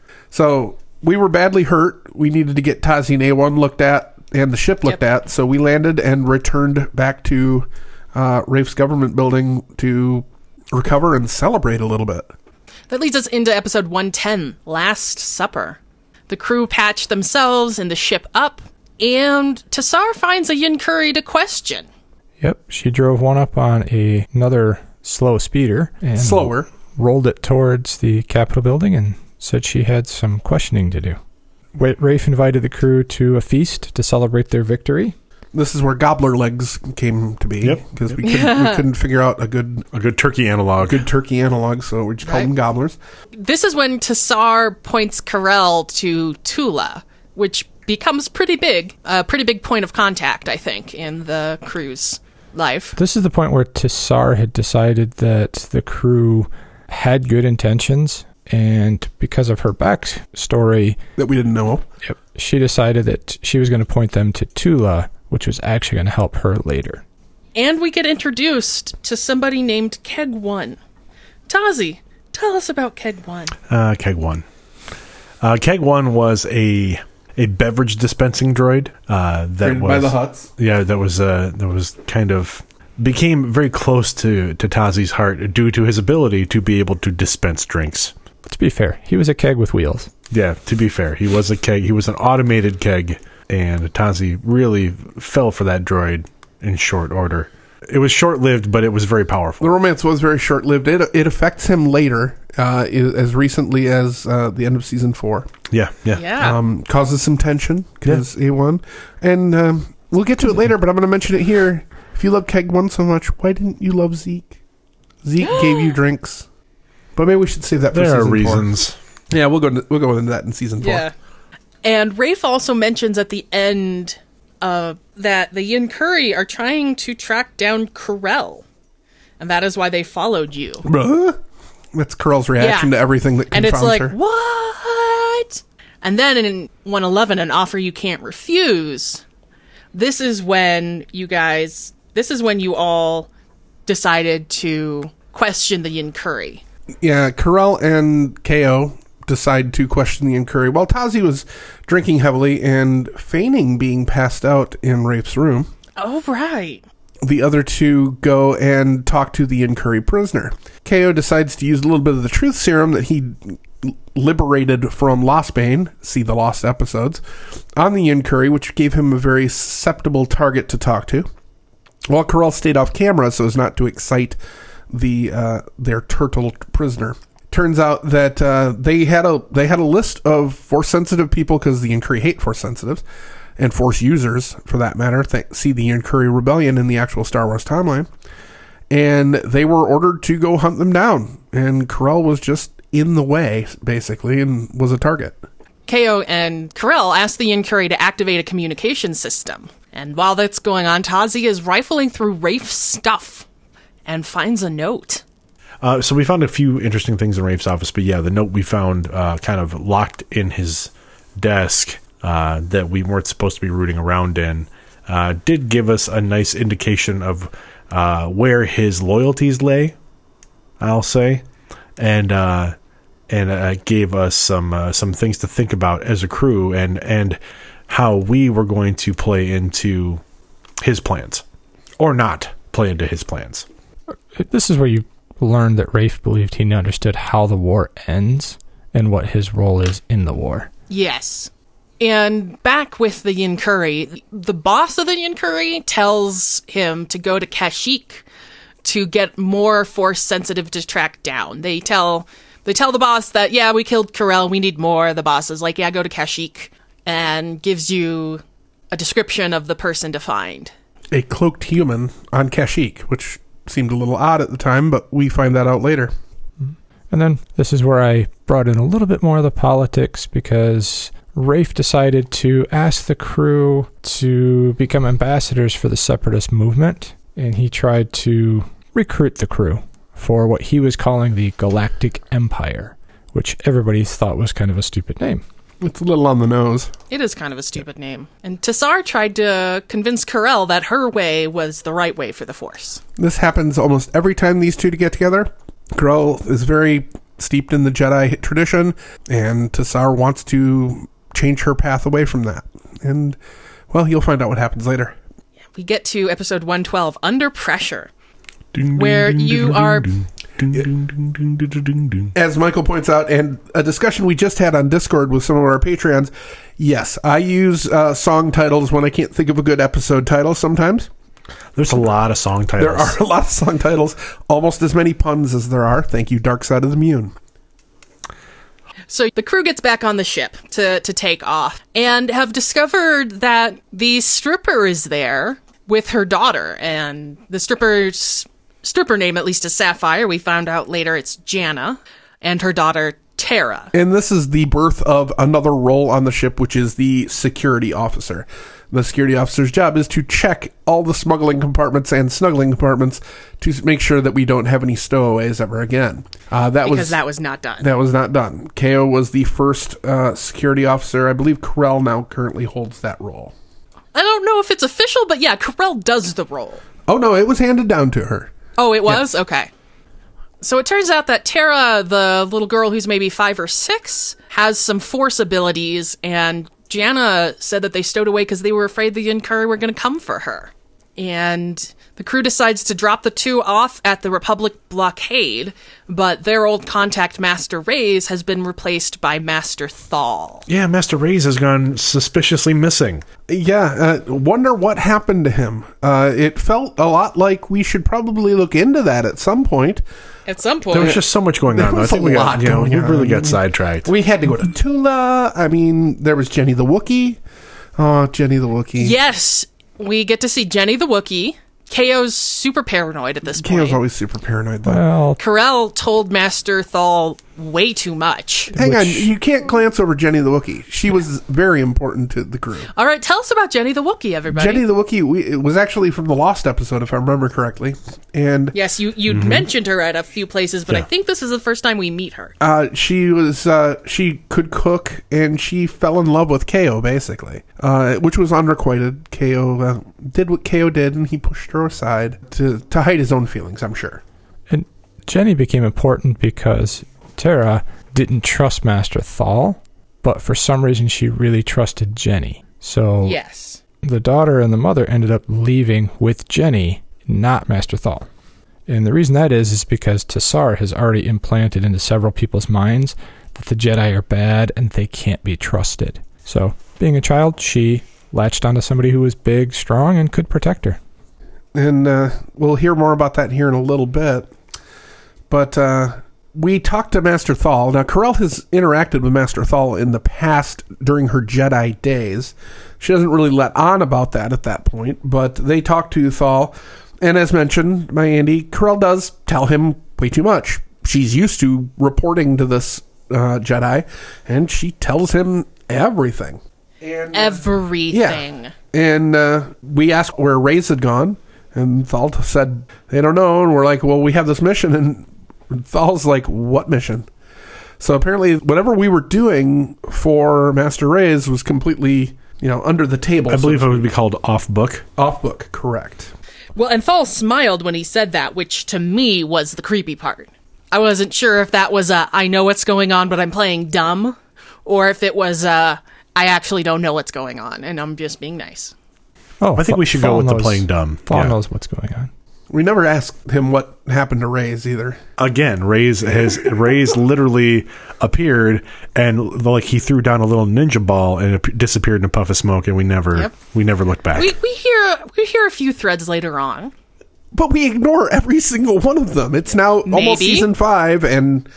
So we were badly hurt. We needed to get Tazi and A1 looked at and the ship looked at. So we landed and returned back to Rafe's government building to recover and celebrate a little bit. That leads us into episode 110, Last Supper. The crew patch themselves and the ship up, and Tassar finds a Yunkuri to question. Yep, she drove one up on another slow speeder and rolled it towards the Capitol building and said she had some questioning to do. Rafe invited the crew to a feast to celebrate their victory. This is where gobbler legs came to be, because we couldn't figure out a good turkey analog. So we just called them gobblers. This is when Tassar points Corell to Tula, which becomes pretty big point of contact, I think, in the crew's life. This is the point where Tassar had decided that the crew had good intentions, and because of her backstory that we didn't know, she decided that she was going to point them to Tula, which was actually going to help her later. And we get introduced to somebody named Keg One. Tazi, tell us about Keg One. Keg One. Keg One was a beverage dispensing droid that was by the Hutts. Yeah, that was kind of became very close to Tazi's heart due to his ability to be able to dispense drinks. To be fair, he was a keg with wheels. Yeah, to be fair, he was a keg. He was an automated keg, and Tazi really fell for that droid in short order. It was short-lived, but it was very powerful. The romance was very short-lived. It affects him later, as recently as the end of season 4. Yeah. Causes some tension, because A1. And we'll get to it later, but I'm going to mention it here. If you love Keg One so much, why didn't you love Zeke? Zeke gave you drinks. But maybe we should save that for season 4. There are reasons. Yeah, we'll go into that in season 4. Yeah. And Rafe also mentions at the end that the Yunkuri are trying to track down Corell. And that is why they followed you. That's Corell's reaction to everything that confounds her. And it's like, what? And then in 111, An Offer You Can't Refuse, this is when you all decided to question the Yin Curry. Yeah, Corell and KO decide to question the Yin Curry while Tazi was drinking heavily and feigning being passed out in Rafe's room. Oh, right. The other two go and talk to the Yin Curry prisoner. KO decides to use a little bit of the truth serum that he liberated from Lostbane, see the Lost episodes, on the Yin Curry, which gave him a very susceptible target to talk to, while Corell stayed off camera so as not to excite their turtle prisoner. Turns out that they had a list of Force-sensitive people, because the Yin Curry hate Force-sensitives, and Force users, for that matter. See the Yin Curry Rebellion in the actual Star Wars timeline. And they were ordered to go hunt them down. And Corell was just in the way, basically, and was a target. KO and Corell asked the Yin Curry to activate a communication system. And while that's going on, Tazi is rifling through Rafe's stuff and finds a note. So we found a few interesting things in Rafe's office, but yeah, the note we found kind of locked in his desk that we weren't supposed to be rooting around in did give us a nice indication of where his loyalties lay, I'll say, and gave us some things to think about as a crew and how we were going to play into his plans or not play into his plans. This is where you learned that Rafe believed he understood how the war ends and what his role is in the war. Yes. And back with the Yin Curry, the boss of the Yin Curry tells him to go to Kashyyyk to get more Force-sensitive to track down. They tell the boss that, yeah, we killed Corell, we need more. The boss is like, yeah, go to Kashyyyk, and gives you a description of the person to find. A cloaked human on Kashyyyk, which seemed a little odd at the time, but we find that out later. And then this is where I brought in a little bit more of the politics, because Rafe decided to ask the crew to become ambassadors for the Separatist movement, and he tried to recruit the crew for what he was calling the Galactic Empire, which everybody thought was kind of a stupid name. It's a little on the nose. It is kind of a stupid name. And Tassar tried to convince Corell that her way was the right way for the Force. This happens almost every time these two get together. Corell is very steeped in the Jedi tradition, and Tassar wants to change her path away from that. And, well, you'll find out what happens later. We get to episode 112, Under Pressure, where you are... As Michael points out, and a discussion we just had on Discord with some of our Patreons, yes, I use song titles when I can't think of a good episode title sometimes. There's a lot of song titles. There are a lot of song titles, almost as many puns as there are. Thank you, Dark Side of the Moon. So the crew gets back on the ship to take off and have discovered that the stripper is there with her daughter, and the stripper name, at least, is Sapphire. We found out later it's Jana, and her daughter Tara. And this is the birth of another role on the ship, which is the security officer. The security officer's job is to check all the smuggling compartments and snuggling compartments to make sure that we don't have any stowaways ever again. That was not done. That was not done. KO was the first security officer. I believe Corell now currently holds that role. I don't know if it's official, but yeah, Corell does the role. Oh, no, it was handed down to her. Oh, it was? Yes. Okay. So it turns out that Tara, the little girl who's maybe 5 or 6, has some Force abilities, and Jana said that they stowed away because they were afraid the Yin Curry were going to come for her. And the crew decides to drop the two off at the Republic blockade, but their old contact, Master Reyes, has been replaced by Master Thal. Yeah, Master Reyes has gone suspiciously missing. Yeah, wonder what happened to him. It felt a lot like we should probably look into that at some point. At some point. There was just so much going on. I think we really got sidetracked. We had to go to Tula. I mean, there was Jenny the Wookiee. Oh, Jenny the Wookiee. Yes, we get to see Jenny the Wookiee. KO's super paranoid at this point. KO's always super paranoid, though. Well, Corell told Master Thal way too much. Hang on, you can't glance over Jenny the Wookiee. She was very important to the crew. All right, tell us about Jenny the Wookiee, everybody. Jenny the Wookiee it was actually from the Lost episode, if I remember correctly. And yes, you mentioned her at a few places, but I think this is the first time we meet her. She could cook, and she fell in love with Ko, basically, which was unrequited. Ko did what Ko did, and he pushed her aside to hide his own feelings, I'm sure. And Jenny became important because Tara didn't trust Master Thal, but for some reason she really trusted Jenny. So yes, the daughter and the mother ended up leaving with Jenny, not Master Thal. And the reason that is because Tassar has already implanted into several people's minds that the Jedi are bad and they can't be trusted. So, being a child, she latched onto somebody who was big, strong, and could protect her. And we'll hear more about that here in a little bit. But we talked to Master Thal. Now, Corell has interacted with Master Thal in the past during her Jedi days. She doesn't really let on about that at that point, but they talked to Thal. And as mentioned by Andy, Corell does tell him way too much. She's used to reporting to this Jedi, and she tells him everything. And, everything. Yeah. And we asked where Reyes had gone, and Thal said, they don't know. And we're like, well, we have this mission. And Thal's like, what mission? So apparently whatever we were doing for Master Reyes was completely, under the table. I believe it would be called off-book. Off-book, correct. Well, and Thal smiled when he said that, which to me was the creepy part. I wasn't sure if that was I know what's going on, but I'm playing dumb, or if it was I actually don't know what's going on, and I'm just being nice. Oh, I think we should go with the playing dumb. Thal knows what's going on. We never asked him what happened to Reyes either. Again, Reyes literally appeared, and he threw down a little ninja ball and it disappeared in a puff of smoke, and we never looked back. We hear a few threads later on. But we ignore every single one of them. It's now almost season 5, and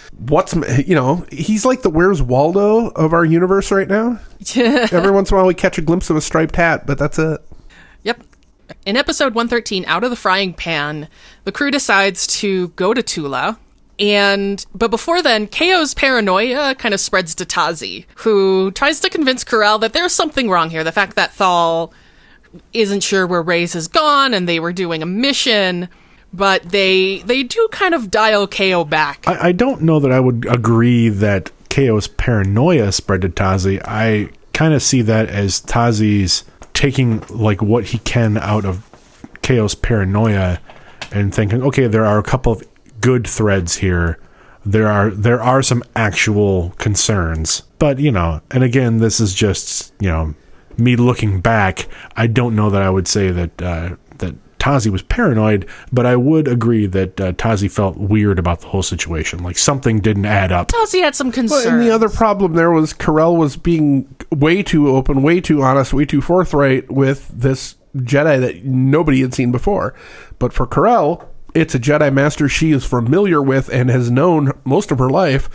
he's like the Where's Waldo of our universe right now. Every once in a while we catch a glimpse of a striped hat, but that's it. Yep. In episode 113, Out of the Frying Pan, the crew decides to go to Tula. But before then, Ko's paranoia kind of spreads to Tazi, who tries to convince Corell that there's something wrong here. The fact that Thal isn't sure where Reyes has gone, and they were doing a mission, but they do kind of dial Ko back. I don't know that I would agree that Ko's paranoia spread to Tazi. I kind of see that as Tazi's taking what he can out of Ko's paranoia and thinking, okay, there are a couple of good threads here. There are some actual concerns, but and again, this is just me looking back. I don't know that I would say that that Tazi was paranoid, but I would agree that Tazi felt weird about the whole situation. Like something didn't add up. Tazi had some concerns. Well, and the other problem there was Corell was being way too open, way too honest, way too forthright with this Jedi that nobody had seen before. But for Corell, it's a Jedi Master she is familiar with and has known most of her life.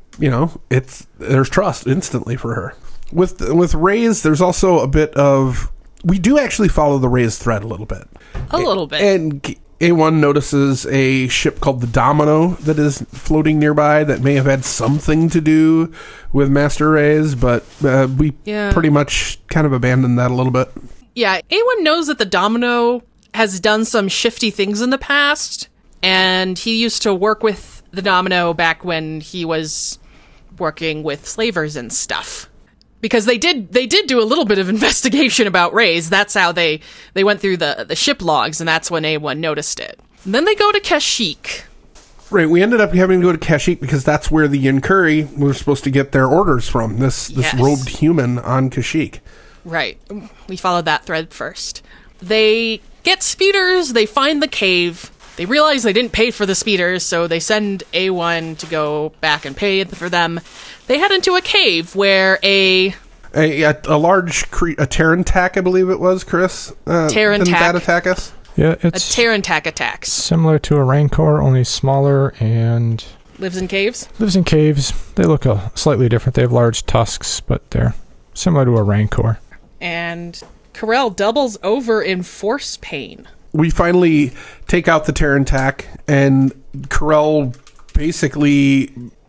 There's trust instantly for her. With Reyes, there's also a bit of... We do actually follow the Reyes thread a little bit. A little bit. And A1 notices a ship called the Domino that is floating nearby that may have had something to do with Master Reyes, but we pretty much kind of abandoned that a little bit. Yeah, A1 knows that the Domino has done some shifty things in the past, and he used to work with the Domino back when he was working with slavers and stuff. Because they did do a little bit of investigation about Reyes. That's how they went through the ship logs, and that's when A1 noticed it. And then they go to Kashyyyk. Right, we ended up having to go to Kashyyyk because that's where the Yunquri were supposed to get their orders from, this robed human on Kashyyyk. Right. We followed that thread first. They get speeders, they find the cave, they realize they didn't pay for the speeders, so they send A1 to go back and pay for them. They head into a cave where a large a Terran tack, I believe it was, Chris. Terran didn't tack. That attack us? Yeah, it's a Terran tack attacks. Similar to a Rancor, only smaller and lives in caves. They look slightly different. They have large tusks, but they're similar to a Rancor. And Corell doubles over in force pain. We finally take out the Terran tack, and Corell basically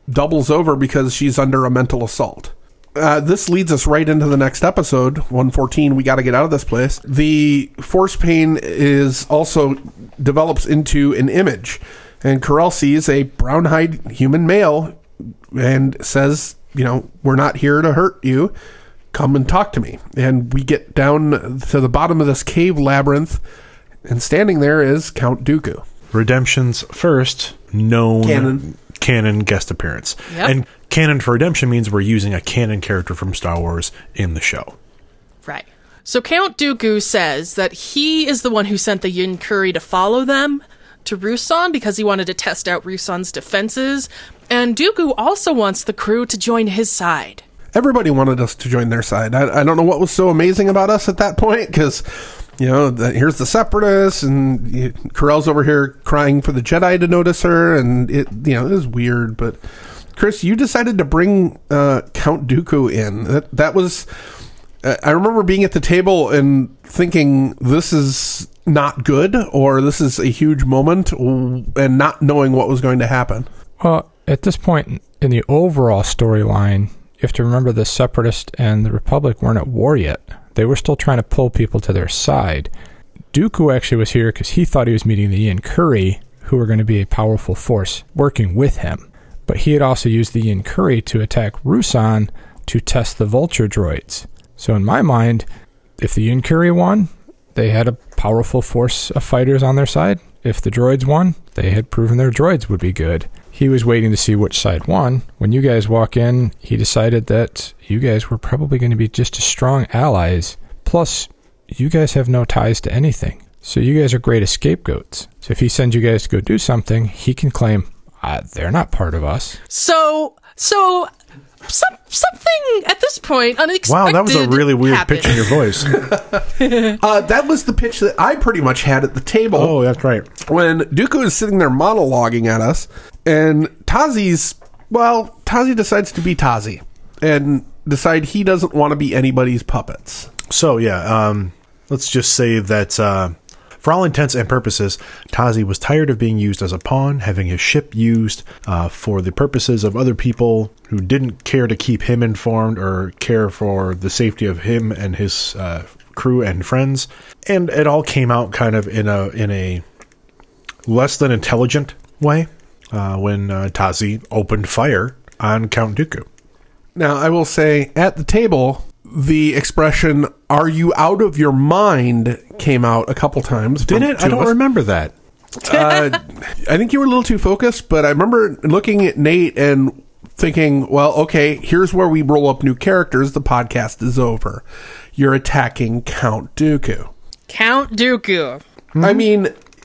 doubles over because she's under a mental assault. This leads us right into the next episode, 114. We got to get out of this place. The force pain is also develops into an image, and Corell sees a brown-eyed human male and says, we're not here to hurt you. Come and talk to me. And we get down to the bottom of this cave labyrinth, and standing there is Count Dooku. Redemption's first known canon guest appearance. Yep. And canon for Redemption means we're using a canon character from Star Wars in the show. Right. So Count Dooku says that he is the one who sent the Yin Kuri to follow them to Ruusan because he wanted to test out Ruusan's defenses, and Dooku also wants the crew to join his side. Everybody wanted us to join their side. I don't know what was so amazing about us at that point, because here's the Separatists, and Corell's over here crying for the Jedi to notice her, and it was weird. But Chris, you decided to bring Count Dooku in. That was. I remember being at the table and thinking, this is not good, or this is a huge moment, and not knowing what was going to happen. Well, at this point in the overall storyline, you have to remember the Separatists and the Republic weren't at war yet. They were still trying to pull people to their side. Dooku actually was here because he thought he was meeting the Yin Kuri, who were going to be a powerful force working with him. But he had also used the Yin Kuri to attack Ruusan to test the Vulture droids. So in my mind, if the Yin Kuri won, they had a powerful force of fighters on their side. If the droids won, they had proven their droids would be good. He was waiting to see which side won. When you guys walk in, he decided that you guys were probably going to be just as strong allies. Plus, you guys have no ties to anything. So you guys are great as scapegoats. So if he sends you guys to go do something, he can claim, they're not part of us. So something at this point unexpected. Wow, that was a really weird happened. pitch in your voice. That was the pitch that I pretty much had at the table. Oh, that's right. When Dooku is sitting there monologuing at us, and Tazi decides to be Tazi and decide he doesn't want to be anybody's puppets. So, let's just say that for all intents and purposes, Tazi was tired of being used as a pawn, having his ship used for the purposes of other people who didn't care to keep him informed or care for the safety of him and his crew and friends. And it all came out kind of in a less than intelligent way when Tazi opened fire on Count Dooku. Now, I will say, at the table, the expression, "Are you out of your mind?" came out a couple times. Did it? I don't remember that. I think you were a little too focused, but I remember looking at Nate and thinking, well, okay, here's where we roll up new characters. The podcast is over. You're attacking Count Dooku. Count Dooku. Mm-hmm. I mean,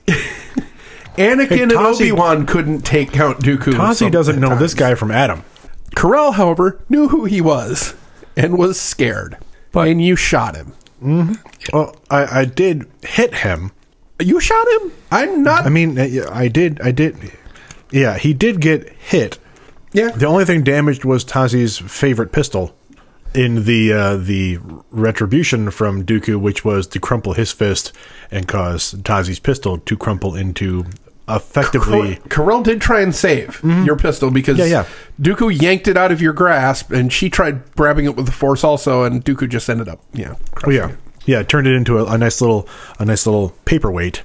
Anakin and Obi-Wan couldn't take Count Dooku. Tazi doesn't know this guy from Adam. Corell, however, knew who he was and was scared. And you shot him. Mm-hmm. Well, I did hit him. You shot him? I'm not... I mean, I did. Yeah, he did get hit. Yeah. The only thing damaged was Tazi's favorite pistol in the retribution from Dooku, which was to crumple his fist and cause Tazi's pistol to crumple into effectively... Corell did try and save your pistol because Dooku yanked it out of your grasp, and she tried grabbing it with the Force also, and Dooku just ended up, it turned it into a nice little paperweight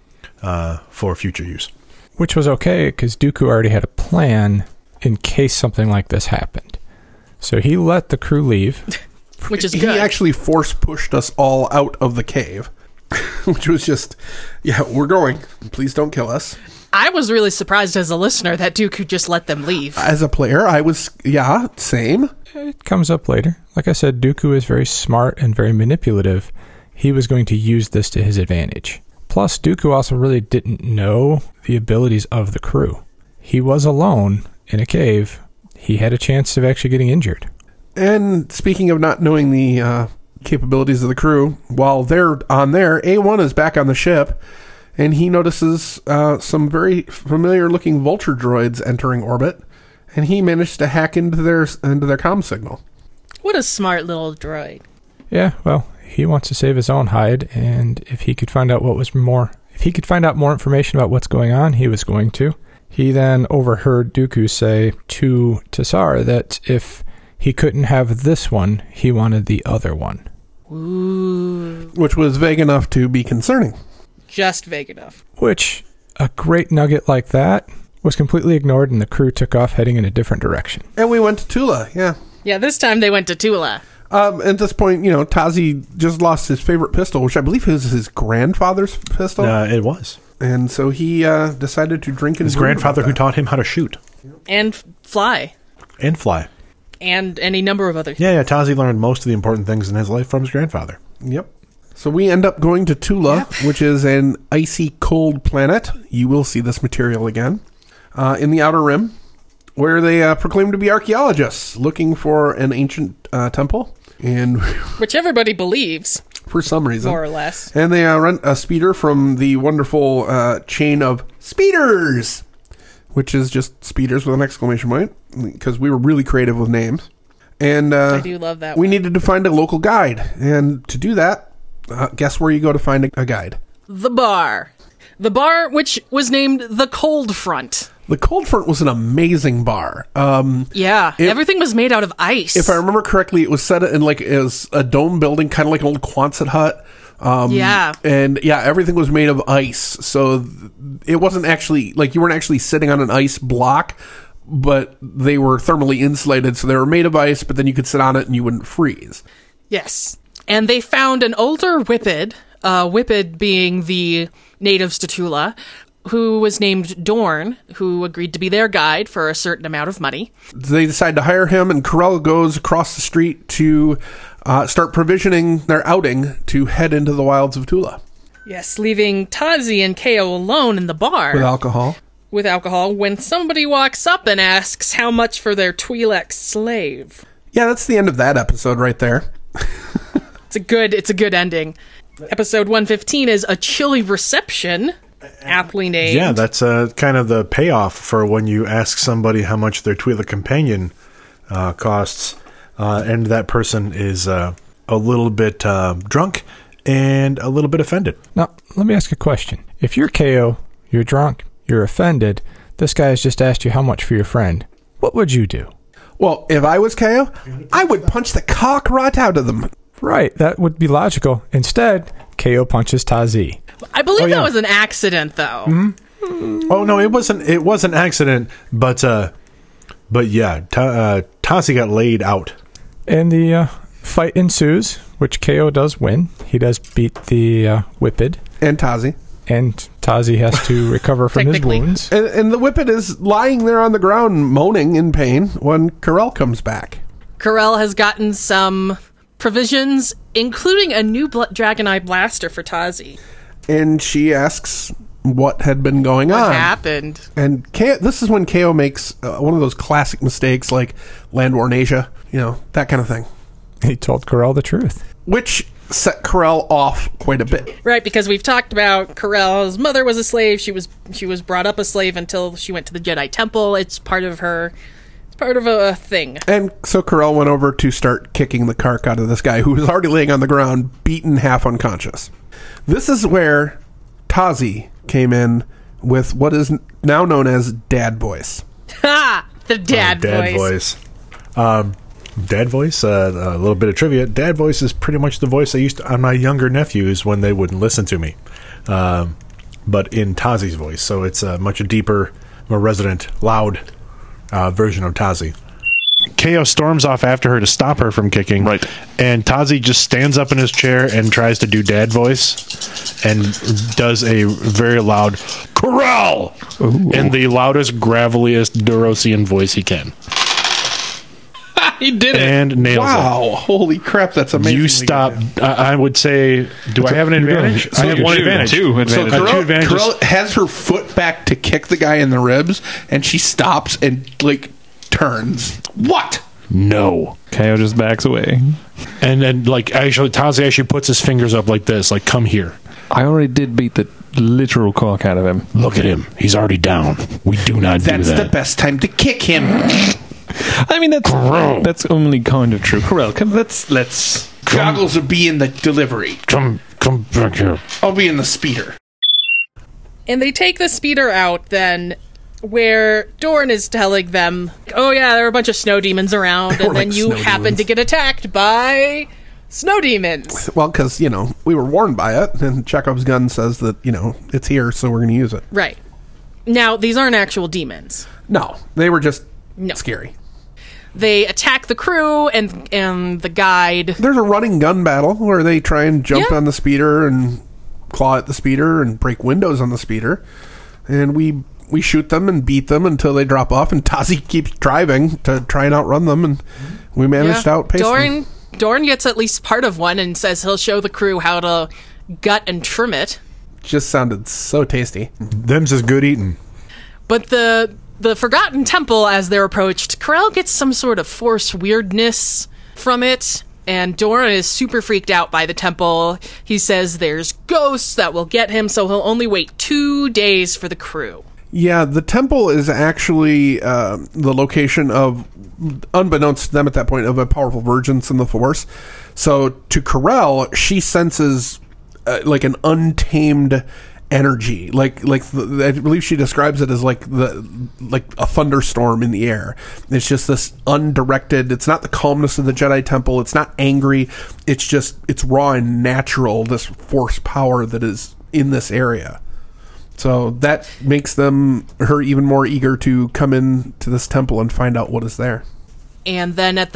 for future use. Which was okay, because Dooku already had a plan in case something like this happened. So he let the crew leave. Which is good. He actually force pushed us all out of the cave. Which was just, we're going. Please don't kill us. I was really surprised as a listener that Dooku just let them leave. As a player, I was, same. It comes up later. Like I said, Dooku is very smart and very manipulative. He was going to use this to his advantage. Plus, Dooku also really didn't know the abilities of the crew. He was alone in a cave. He had a chance of actually getting injured. And speaking of not knowing the capabilities of the crew, while they're on there, A1 is back on the ship, and he notices some very familiar-looking Vulture droids entering orbit, and he managed to hack into their comm signal. What a smart little droid. Yeah, well, he wants to save his own hide, and if he could find out more information about what's going on, he was going to. He then overheard Dooku say to Tassar that if he couldn't have this one, he wanted the other one. Ooh. Which was vague enough to be concerning. Just vague enough. Which, a great nugget like that was completely ignored, and the crew took off heading in a different direction. And we went to Tula, yeah. Yeah, this time they went to Tula. At this point, Tazi just lost his favorite pistol, which I believe is his grandfather's pistol. It was. And so he decided to drink his grandfather who taught him how to shoot. And fly. And fly. And any number of other things. Yeah, Tazi learned most of the important things in his life from his grandfather. Yep. So we end up going to Tula, which is an icy cold planet. You will see this material again. In the Outer Rim, where they proclaim to be archaeologists looking for an ancient temple. Which everybody believes. For some reason. More or less. And they rent a speeder from the wonderful chain of speeders, which is just speeders with an exclamation point, because we were really creative with names. And I do love that we one. needed to find a local guide. And to do that, guess where you go to find a guide? The bar. The bar, which was named the Cold Front. The Cold Front was an amazing bar. Everything was made out of ice. If I remember correctly, it was set in it was a dome building, kind of like an old Quonset hut. And everything was made of ice. So it wasn't actually, you weren't actually sitting on an ice block, but they were thermally insulated. So they were made of ice, but then you could sit on it and you wouldn't freeze. Yes. And they found an older Whippet, Whippet being the natives to Tula, who was named Dorn, who agreed to be their guide for a certain amount of money. They decide to hire him, and Corell goes across the street to start provisioning their outing to head into the wilds of Tula. Yes, leaving Tazi and Ko alone in the bar. With alcohol. When somebody walks up and asks how much for their Twi'lek slave. Yeah, that's the end of that episode right there. It's a good ending. Episode 115 is A Chilly Reception, aptly named. Yeah, that's kind of the payoff for when you ask somebody how much their Twi'lek companion costs, and that person is a little bit drunk and a little bit offended. Now, let me ask a question. If you're KO, you're drunk, you're offended, this guy has just asked you how much for your friend, what would you do? Well, if I was KO, I would punch the cock right out of them. Right, that would be logical. Instead, KO punches Tazi. I believe that was an accident, though. Mm-hmm. Oh no, it was an accident, but yeah, Tazi got laid out. And the fight ensues, which KO does win. He does beat the Whippet. And Tazi. And Tazi has to recover from his wounds. And the Whippet is lying there on the ground, moaning in pain, when Corell comes back. Corell has gotten some provisions, including a new Dragoneye blaster for Tazi. And she asks what had been going on. What happened? And this is when KO makes one of those classic mistakes like Land War in Asia, that kind of thing. He told Corell the truth. Which set Corell off quite a bit. Right, because we've talked about Corell's mother was a slave. She was brought up a slave until she went to the Jedi Temple. It's part of a thing. And so Corell went over to start kicking the cark out of this guy who was already laying on the ground, beaten half unconscious. This is where Tazi came in with what is now known as dad voice. Ha! The dad voice. Dad voice, a little bit of trivia. Dad voice is pretty much the voice I used on my younger nephews when they wouldn't listen to me. But in Tazi's voice. So it's a much deeper, more resonant, loud version of Tazi. KO storms off after her to stop her from kicking. Right. And Tazi just stands up in his chair and tries to do dad voice and does a very loud Corell in the loudest, graveliest Durosian voice he can. He did it. And nails it. Wow. Holy crap, that's amazing. You stop. I would say, do I have an advantage? I have one advantage. Two advantages. So two advantages. Corell has her foot back to kick the guy in the ribs, and she stops and, turns. What? No. KO just backs away. And then, Tazi actually puts his fingers up like this, come here. I already did beat the literal cock out of him. Look at him. He's already down. We do not do that. That's the best time to kick him. I mean, that's only kind of true. Corell, let's Goggles will be in the delivery. Come back here. I'll be in the speeder. And they take the speeder out then, where Dorn is telling them, oh yeah, there are a bunch of snow demons around, and then you happen to get attacked by snow demons. Well, because, we were warned by it, and Chekhov's gun says that, it's here, so we're going to use it. Right. Now, these aren't actual demons. No, they were just scary. They attack the crew and the guide. There's a running gun battle where they try and jump on the speeder and claw at the speeder and break windows on the speeder. And we shoot them and beat them until they drop off, and Tazi keeps driving to try and outrun them, and we managed to outpace them. Dorn gets at least part of one and says he'll show the crew how to gut and trim it. Just sounded so tasty. Them's is good eating. But the Forgotten Temple, as they're approached, Corel gets some sort of force weirdness from it, and Dorn is super freaked out by the temple. He says there's ghosts that will get him, so he'll only wait 2 days for the crew. Yeah, the temple is actually the location of, unbeknownst to them at that point, of a powerful vergence in the Force. So to Corel, she senses like an untamed energy, I believe she describes it as like a thunderstorm in the air. It's just this undirected. It's not the calmness of the Jedi Temple. It's not angry. It's raw and natural. This Force power that is in this area. So that makes her even more eager to come in to this temple and find out what is there. And then at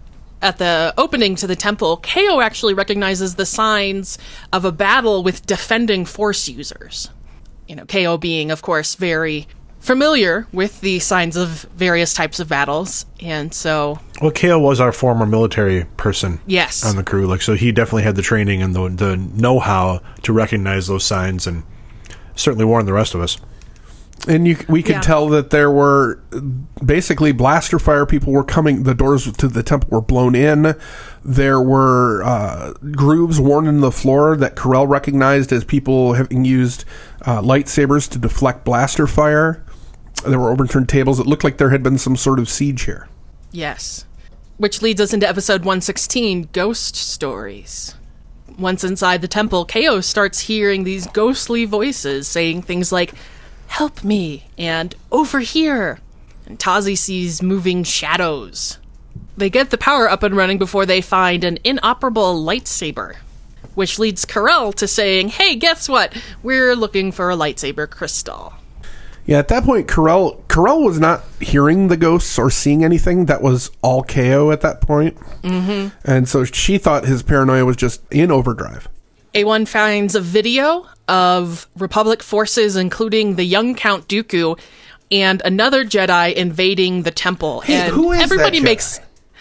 the opening to the temple, Ko actually recognizes the signs of a battle with defending Force users. Ko being, of course, very familiar with the signs of various types of battles, and so... Well, Ko was our former military person on the crew, so he definitely had the training and the know-how to recognize those signs, and certainly warned the rest of us. And we could tell that there were basically blaster fire. People were coming. The doors to the temple were blown in. There were grooves worn in the floor that Corel recognized as people having used lightsabers to deflect blaster fire. There were overturned tables. It looked like there had been some sort of siege here. Yes. Which leads us into episode 116, Ghost Stories. Once inside the temple, Ko starts hearing these ghostly voices saying things like, "Help me," and "Over here." And Tazi sees moving shadows. They get the power up and running before they find an inoperable lightsaber, which leads Corel to saying, "Hey, guess what? We're looking for a lightsaber crystal." Yeah, at that point, Corel was not hearing the ghosts or seeing anything. That was all Ko at that point. Mm-hmm. And so she thought his paranoia was just in overdrive. A1 finds a video of Republic forces, including the young Count Dooku, and another Jedi invading the temple. Hey, and who is everybody that makes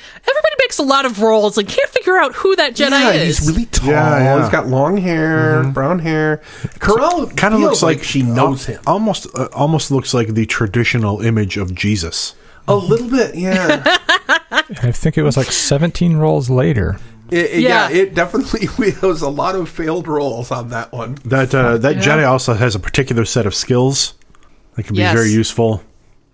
a lot of rolls and can't figure out who that Jedi is. He's really tall. Yeah. He's got long hair, brown hair. Corel kind of looks like she knows him. Almost looks like the traditional image of Jesus. A little bit, yeah. I think it was like 17 rolls later. It definitely was a lot of failed rolls on that one. That Jedi also has a particular set of skills that can be very useful.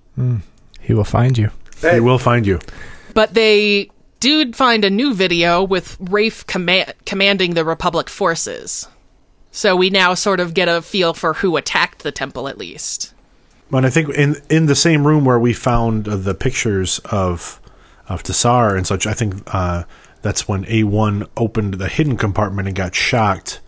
He will find you. He will find you. But they do find a new video with Rafe commanding the Republic forces. So we now sort of get a feel for who attacked the temple, at least. And I think in the same room where we found the pictures of Tassar and such, I think that's when A1 opened the hidden compartment and got shocked.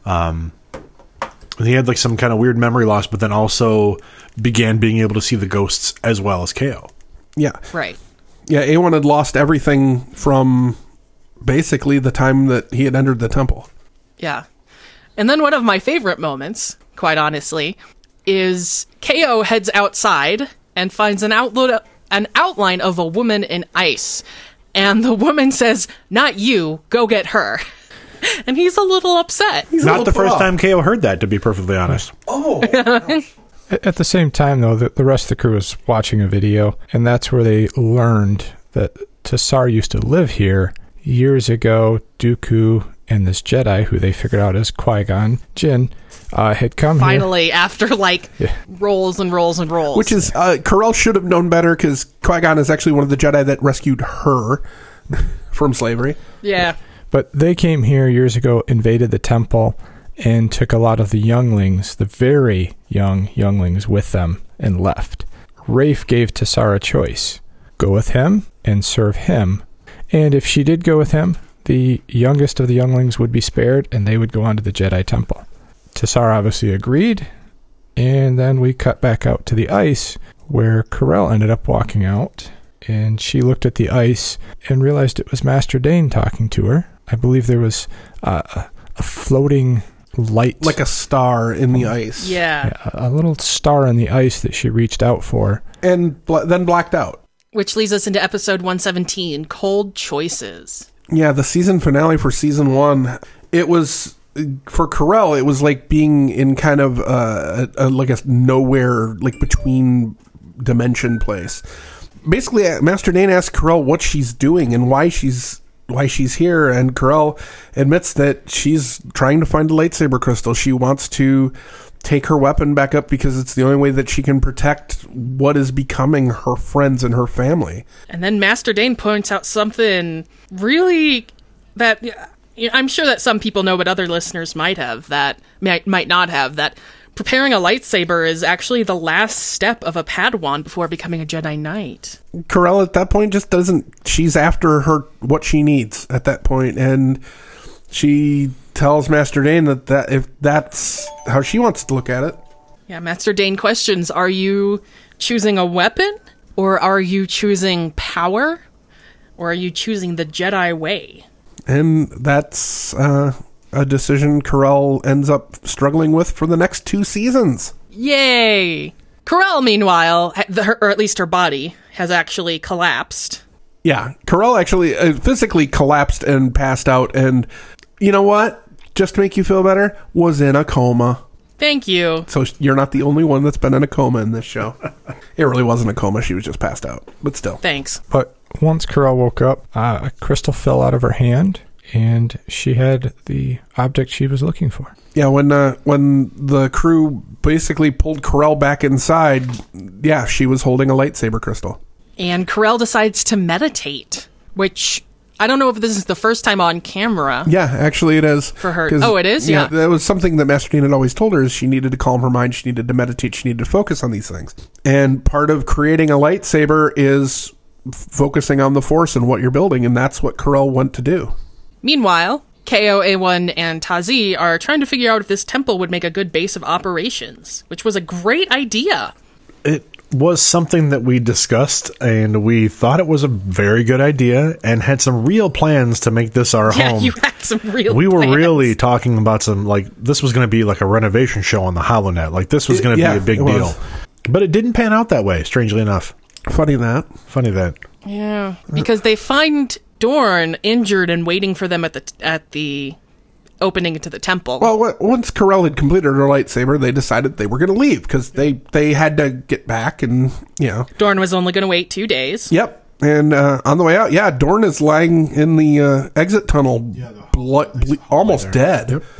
He had like some kind of weird memory loss, but then also began being able to see the ghosts as well as Ko. Yeah. Right. Yeah, A1 had lost everything from basically the time that he had entered the temple. Yeah. And then one of my favorite moments, quite honestly, is Ko heads outside and finds an outline of a woman in ice. And the woman says, "Not you, go get her." And he's a little upset. He's not the first time Ko heard that, to be perfectly honest. Oh. At the same time, though, the rest of the crew was watching a video, and that's where they learned that Tassar used to live here. Years ago, Dooku and this Jedi, who they figured out as Qui-Gon Jinn, had come finally here. After rolls and rolls and rolls. Which is, Corel should have known better, because Qui-Gon is actually one of the Jedi that rescued her from slavery. Yeah. But they came here years ago, invaded the temple, and took a lot of the younglings, the very young younglings, with them and left. Rafe gave Tessara a choice. Go with him and serve him. And if she did go with him, the youngest of the younglings would be spared, and they would go on to the Jedi Temple. Tessara obviously agreed, and then we cut back out to the ice, where Corell ended up walking out, and she looked at the ice and realized it was Master Dane talking to her. I believe there was a floating light. Like a star in the ice. Yeah. A little star in the ice that she reached out for. And then blacked out. Which leads us into episode 117, Cold Choices. Yeah, the season finale for season 1. It was, for Corell, it was like being in kind of like a nowhere, like between dimension place. Basically, Master Dane asks Corell what she's doing and why she's here, and Corell admits that she's trying to find a lightsaber crystal. She wants to take her weapon back up because it's the only way that she can protect what is becoming her friends and her family. And then Master Dane points out something really that I'm sure that some people know, but other listeners might not have, that preparing a lightsaber is actually the last step of a Padawan before becoming a Jedi Knight. Corell at that point just she's after what she needs at that point, and she tells Master Dane that if that's how she wants to look at it. Yeah, Master Dane questions, are you choosing a weapon? Or are you choosing power? Or are you choosing the Jedi way? And that's a decision Corell ends up struggling with for the next 2 seasons. Yay! Corell, meanwhile, or at least her body, has actually collapsed. Yeah, Corell actually physically collapsed and passed out, and you know what? Just to make you feel better, was in a coma. Thank you. So you're not the only one that's been in a coma in this show. It really wasn't a coma. She was just passed out. But still. Thanks. But once Corell woke up, a crystal fell out of her hand, and she had the object she was looking for. Yeah, when the crew basically pulled Corell back inside, yeah, she was holding a lightsaber crystal. And Corell decides to meditate, which I don't know if this is the first time on camera. Yeah, actually it is. For her. Oh, it is? Yeah. That was something that Master Dane had always told her, is she needed to calm her mind, she needed to meditate, she needed to focus on these things. And part of creating a lightsaber is focusing on the Force and what you're building, and that's what Corell went to do. Meanwhile, KO, A1, and Tazi are trying to figure out if this temple would make a good base of operations, which was a great idea. It was something that we discussed, and we thought it was a very good idea and had some real plans to make this our home. Yeah, you had some real We were plans. really talking about this was going to be like a renovation show on the HoloNet. Like, this was going to be a big deal. But it didn't pan out that way, strangely enough. Funny that. Yeah, because they find Dorn injured and waiting for them at the opening to the temple. Well, once Corell had completed her lightsaber, they decided they were going to leave because they had to get back, and Dorn was only going to wait 2 days. Yep, and on the way out, Dorn is lying in the exit tunnel, almost dead. Yep.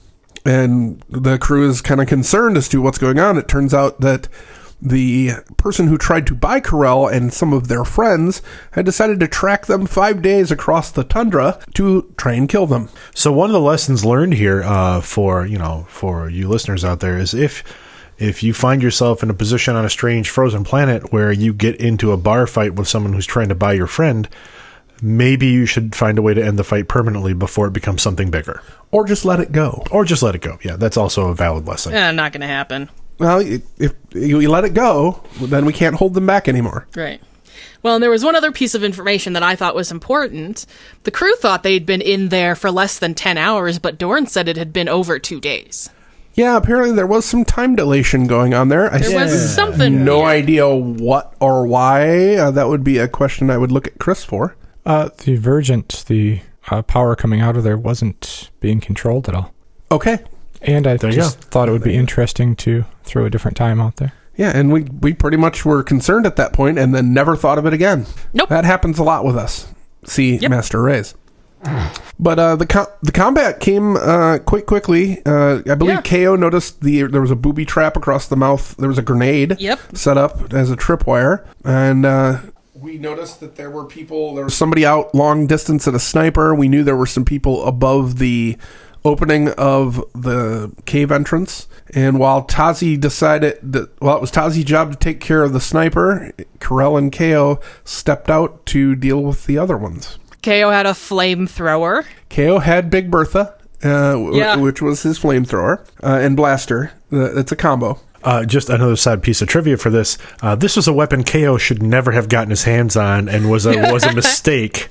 And the crew is kind of concerned as to what's going on. It turns out that the person who tried to buy Corell and some of their friends had decided to track them 5 days across the tundra to try and kill them. So one of the lessons learned here for you listeners out there is if you find yourself in a position on a strange frozen planet where you get into a bar fight with someone who's trying to buy your friend, maybe you should find a way to end the fight permanently before it becomes something bigger. Or just let it go. Yeah, that's also a valid lesson. Not going to happen. Well, if you let it go, then we can't hold them back anymore. Right. Well, and there was one other piece of information that I thought was important. The crew thought they'd been in there for less than 10 hours, but Dorn said it had been over 2 days. Yeah, apparently there was some time dilation going on there. There was something No weird. idea what or why. That would be a question I would look at Chris for. The Vergent, the power coming out of there wasn't being controlled at all. Okay. And I just thought it would be interesting to throw a different time out there. Yeah, and we pretty much were concerned at that point and then never thought of it again. Nope. That happens a lot with us. See, Master Rays. But the combat came quite quickly. I believe KO noticed there was a booby trap across the mouth. There was a grenade set up as a tripwire. And we noticed that there was somebody out long distance at a sniper. We knew there were some people above the opening of the cave entrance. And while Tazi decided that, it was Tazi's job to take care of the sniper, Corell and KO stepped out to deal with the other ones. KO had a flamethrower. KO had Big Bertha, which was his flamethrower, and blaster. It's a combo. Just another side piece of trivia for this. This was a weapon KO should never have gotten his hands on, and was a mistake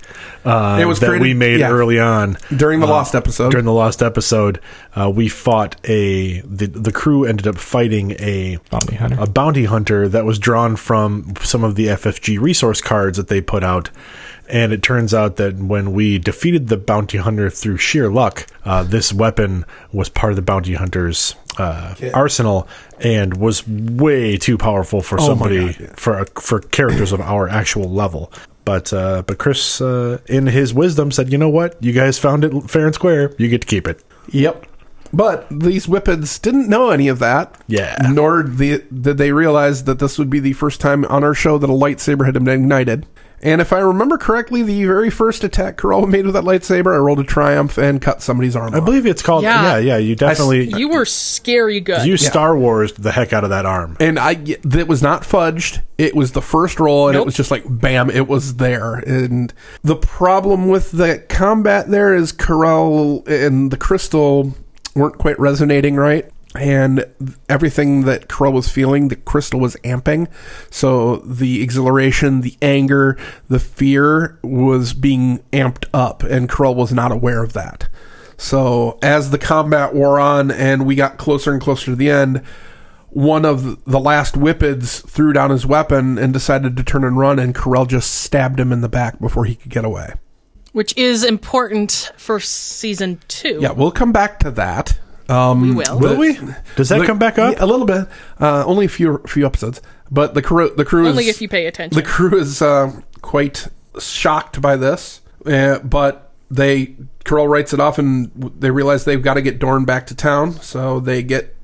we made early on during the Lost episode. During the Lost episode, we fought the crew ended up fighting a bounty hunter that was drawn from some of the FFG resource cards that they put out. And it turns out that when we defeated the bounty hunter through sheer luck, this weapon was part of the bounty hunter's arsenal and was way too powerful for somebody, for characters of our actual level. But Chris, in his wisdom, said, you know what? You guys found it fair and square. You get to keep it. Yep. But these Whippets didn't know any of that. Yeah. Nor did they realize that this would be the first time on our show that a lightsaber had been ignited. And if I remember correctly, the very first attack Corell made with that lightsaber, I rolled a triumph and cut somebody's arm off. I believe it's called... Yeah, you definitely... You were scary good. You Star Wars the heck out of that arm. And it was not fudged. It was the first roll, and it was just like, bam, it was there. And the problem with the combat there is Corell and the crystal weren't quite resonating right. And everything that Corell was feeling, the crystal was amping. So the exhilaration, the anger, the fear was being amped up, and Corell was not aware of that. So as the combat wore on and we got closer and closer to the end, one of the last Whippets threw down his weapon and decided to turn and run, and Corell just stabbed him in the back before he could get away. Which is important for season 2. Yeah, we'll come back to that. We will. Will we? Does that come back up? Yeah, a little bit. Only a few episodes. But the crew only is... if you pay attention. The crew is quite shocked by this. But Corell writes it off, and they realize they've got to get Dorn back to town. So they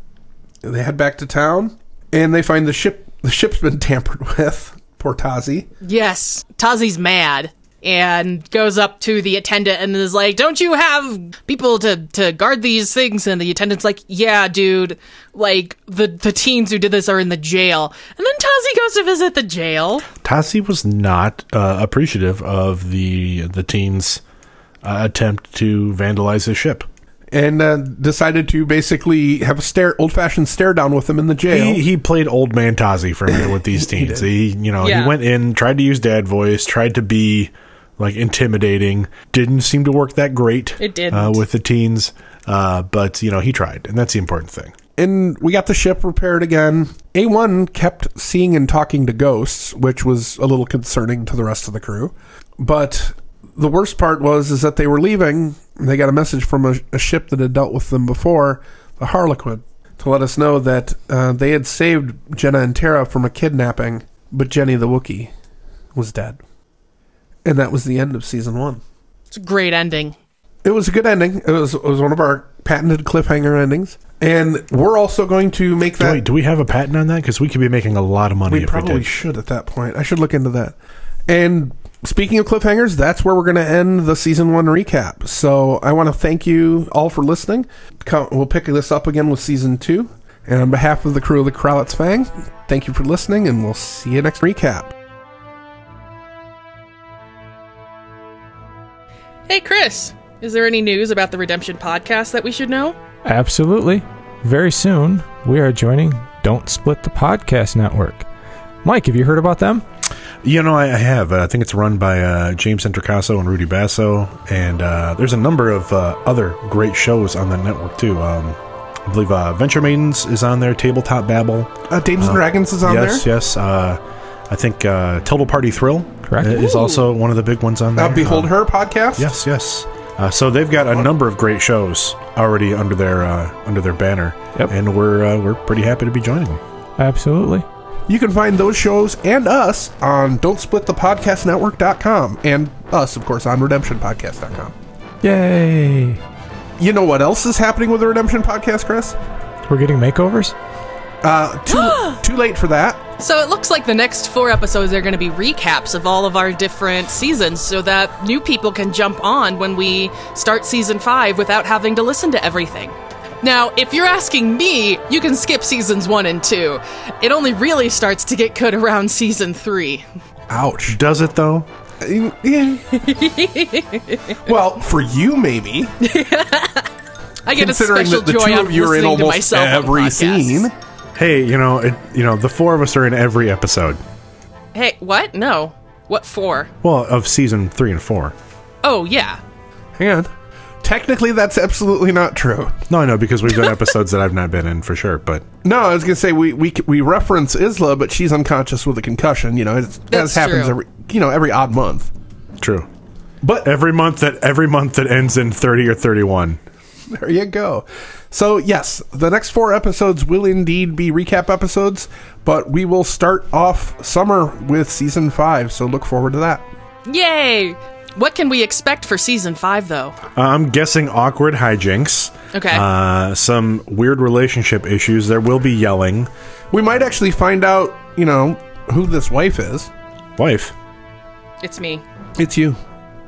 head back to town, and they find the ship's been tampered with. Poor Tazi. Yes. Tazi's mad. And goes up to the attendant and is like, don't you have people to guard these things? And the attendant's like, yeah, dude, like, the teens who did this are in the jail. And then Tazi goes to visit the jail. Tazi was not appreciative of the teens' attempt to vandalize his ship. And decided to basically have a old-fashioned stare down with them in the jail. He played old man Tazi for a minute with these teens. He went in, tried to use dad voice, tried to be... like intimidating. Didn't seem to work that great. It didn't. With the teens. But, he tried. And that's the important thing. And we got the ship repaired again. A1 kept seeing and talking to ghosts, which was a little concerning to the rest of the crew. But the worst part is that they were leaving. And they got a message from a ship that had dealt with them before, the Harlequin, to let us know that they had saved Jenna and Tara from a kidnapping, but Jenny the Wookiee was dead. And that was the end of season 1. It's a great ending. It was a good ending. It was one of our patented cliffhanger endings. And we're also going to make that... Wait, do we have a patent on that? Because we could be making a lot of money if we did. We probably should at that point. I should look into that. And speaking of cliffhangers, that's where we're going to end the season 1 recap. So I want to thank you all for listening. We'll pick this up again with season 2. And on behalf of the crew of the Kralitz Fang, thank you for listening, and we'll see you next recap. Hey, Chris, is there any news about the Redemption podcast that we should know? Absolutely. Very soon, we are joining Don't Split the Podcast Network. Mike, have you heard about them? I have. I think it's run by James Entricaso and Rudy Basso, and there's a number of other great shows on the network, too. I believe Venture Maidens is on there, Tabletop Babble. Dames and Dragons is on there? Yes. I think Total Party Thrill Correct. Is also one of the big ones on there. Behold Her podcast? Yes. So they've got a number of great shows already under their banner, and we're pretty happy to be joining them. Absolutely. You can find those shows and us on Don'tSplitThePodcastNetwork.com, and us, of course, on RedemptionPodcast.com. Yay! You know what else is happening with the Redemption Podcast, Chris? We're getting makeovers? Too late for that. So it looks like the next 4 episodes are going to be recaps of all of our different seasons so that new people can jump on when we start season 5 without having to listen to everything. Now, if you're asking me, you can skip seasons 1 and 2. It only really starts to get good around season 3. Ouch. Does it, though? Yeah. Well, for you, maybe. I get a Considering special that the joy two out of of you are in listening to almost myself on every podcasts. scene. Hey, the 4 of us are in every episode. Hey, what? No. What for? Well, of season 3 and 4. Oh, yeah. Hang on. Technically, that's absolutely not true. No, I know, because we've got episodes that I've not been in for sure, but... No, I was going to say, we reference Isla, but she's unconscious with a concussion. As That's happens true. every odd month. True. But Every month that ends in 30 or 31. there you go. So, yes, the next 4 episodes will indeed be recap episodes, but we will start off summer with season 5, so look forward to that. Yay! What can we expect for season 5, though? I'm guessing awkward hijinks. Okay. Some weird relationship issues. There will be yelling. We might actually find out, who this wife is. Wife. It's me. It's you.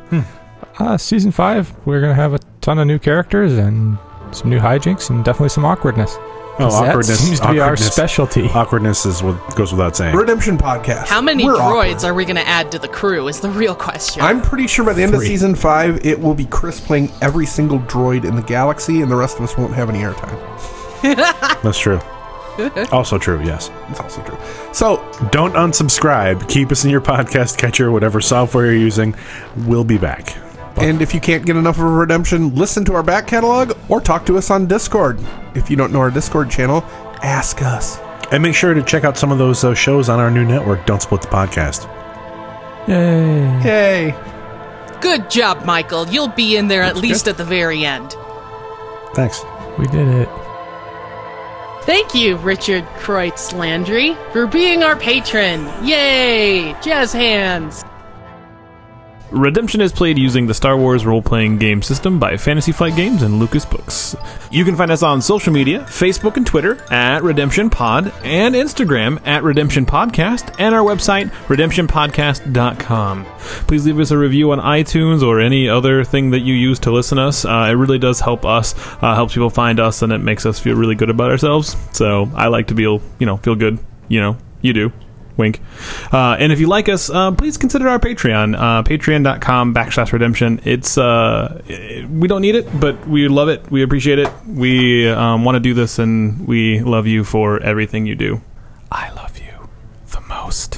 Season 5, we're going to have a ton of new characters and some new hijinks and definitely some awkwardness. Oh, That awkwardness seems to be our awkwardness. specialty. Awkwardness is what goes without saying. Redemption Podcast. How many We're droids awkward. are we going to add to the crew is the real question. I'm pretty sure by the end of 3. season 5, it will be Chris playing every single droid in the galaxy, and the rest of us won't have any airtime. That's true. Also true, yes. It's also true. So, Don't unsubscribe. Keep us in your podcast catcher, whatever software you're using. We'll be back. and if you can't get enough of Redemption, listen to our back catalog or talk to us on Discord. If you don't know our Discord channel, ask us. And make sure to check out some of those shows on our new network, Don't Split the Podcast. Yay. Yay. Good job, Michael. You'll be in there at least at the very end. Thanks. We did it. Thank you, Richard Kreutz Landry, for being our patron. Yay! Jazz hands. Redemption is played using the Star Wars role-playing game system by Fantasy Flight Games and Lucas Books. You can find us on social media, Facebook and Twitter at Redemption Pod, and Instagram at Redemption Podcast, and our website, redemptionpodcast.com. Please leave us a review on iTunes or any other thing that you use to listen to us. It really does help us, helps people find us, and it makes us feel really good about ourselves. So I like to feel good. You do. Wink. And if you like us, please consider our Patreon, patreon.com/redemption. It's, we don't need it, but we love it. We appreciate it. We want to do this, and we love you for everything you do. I love you the most.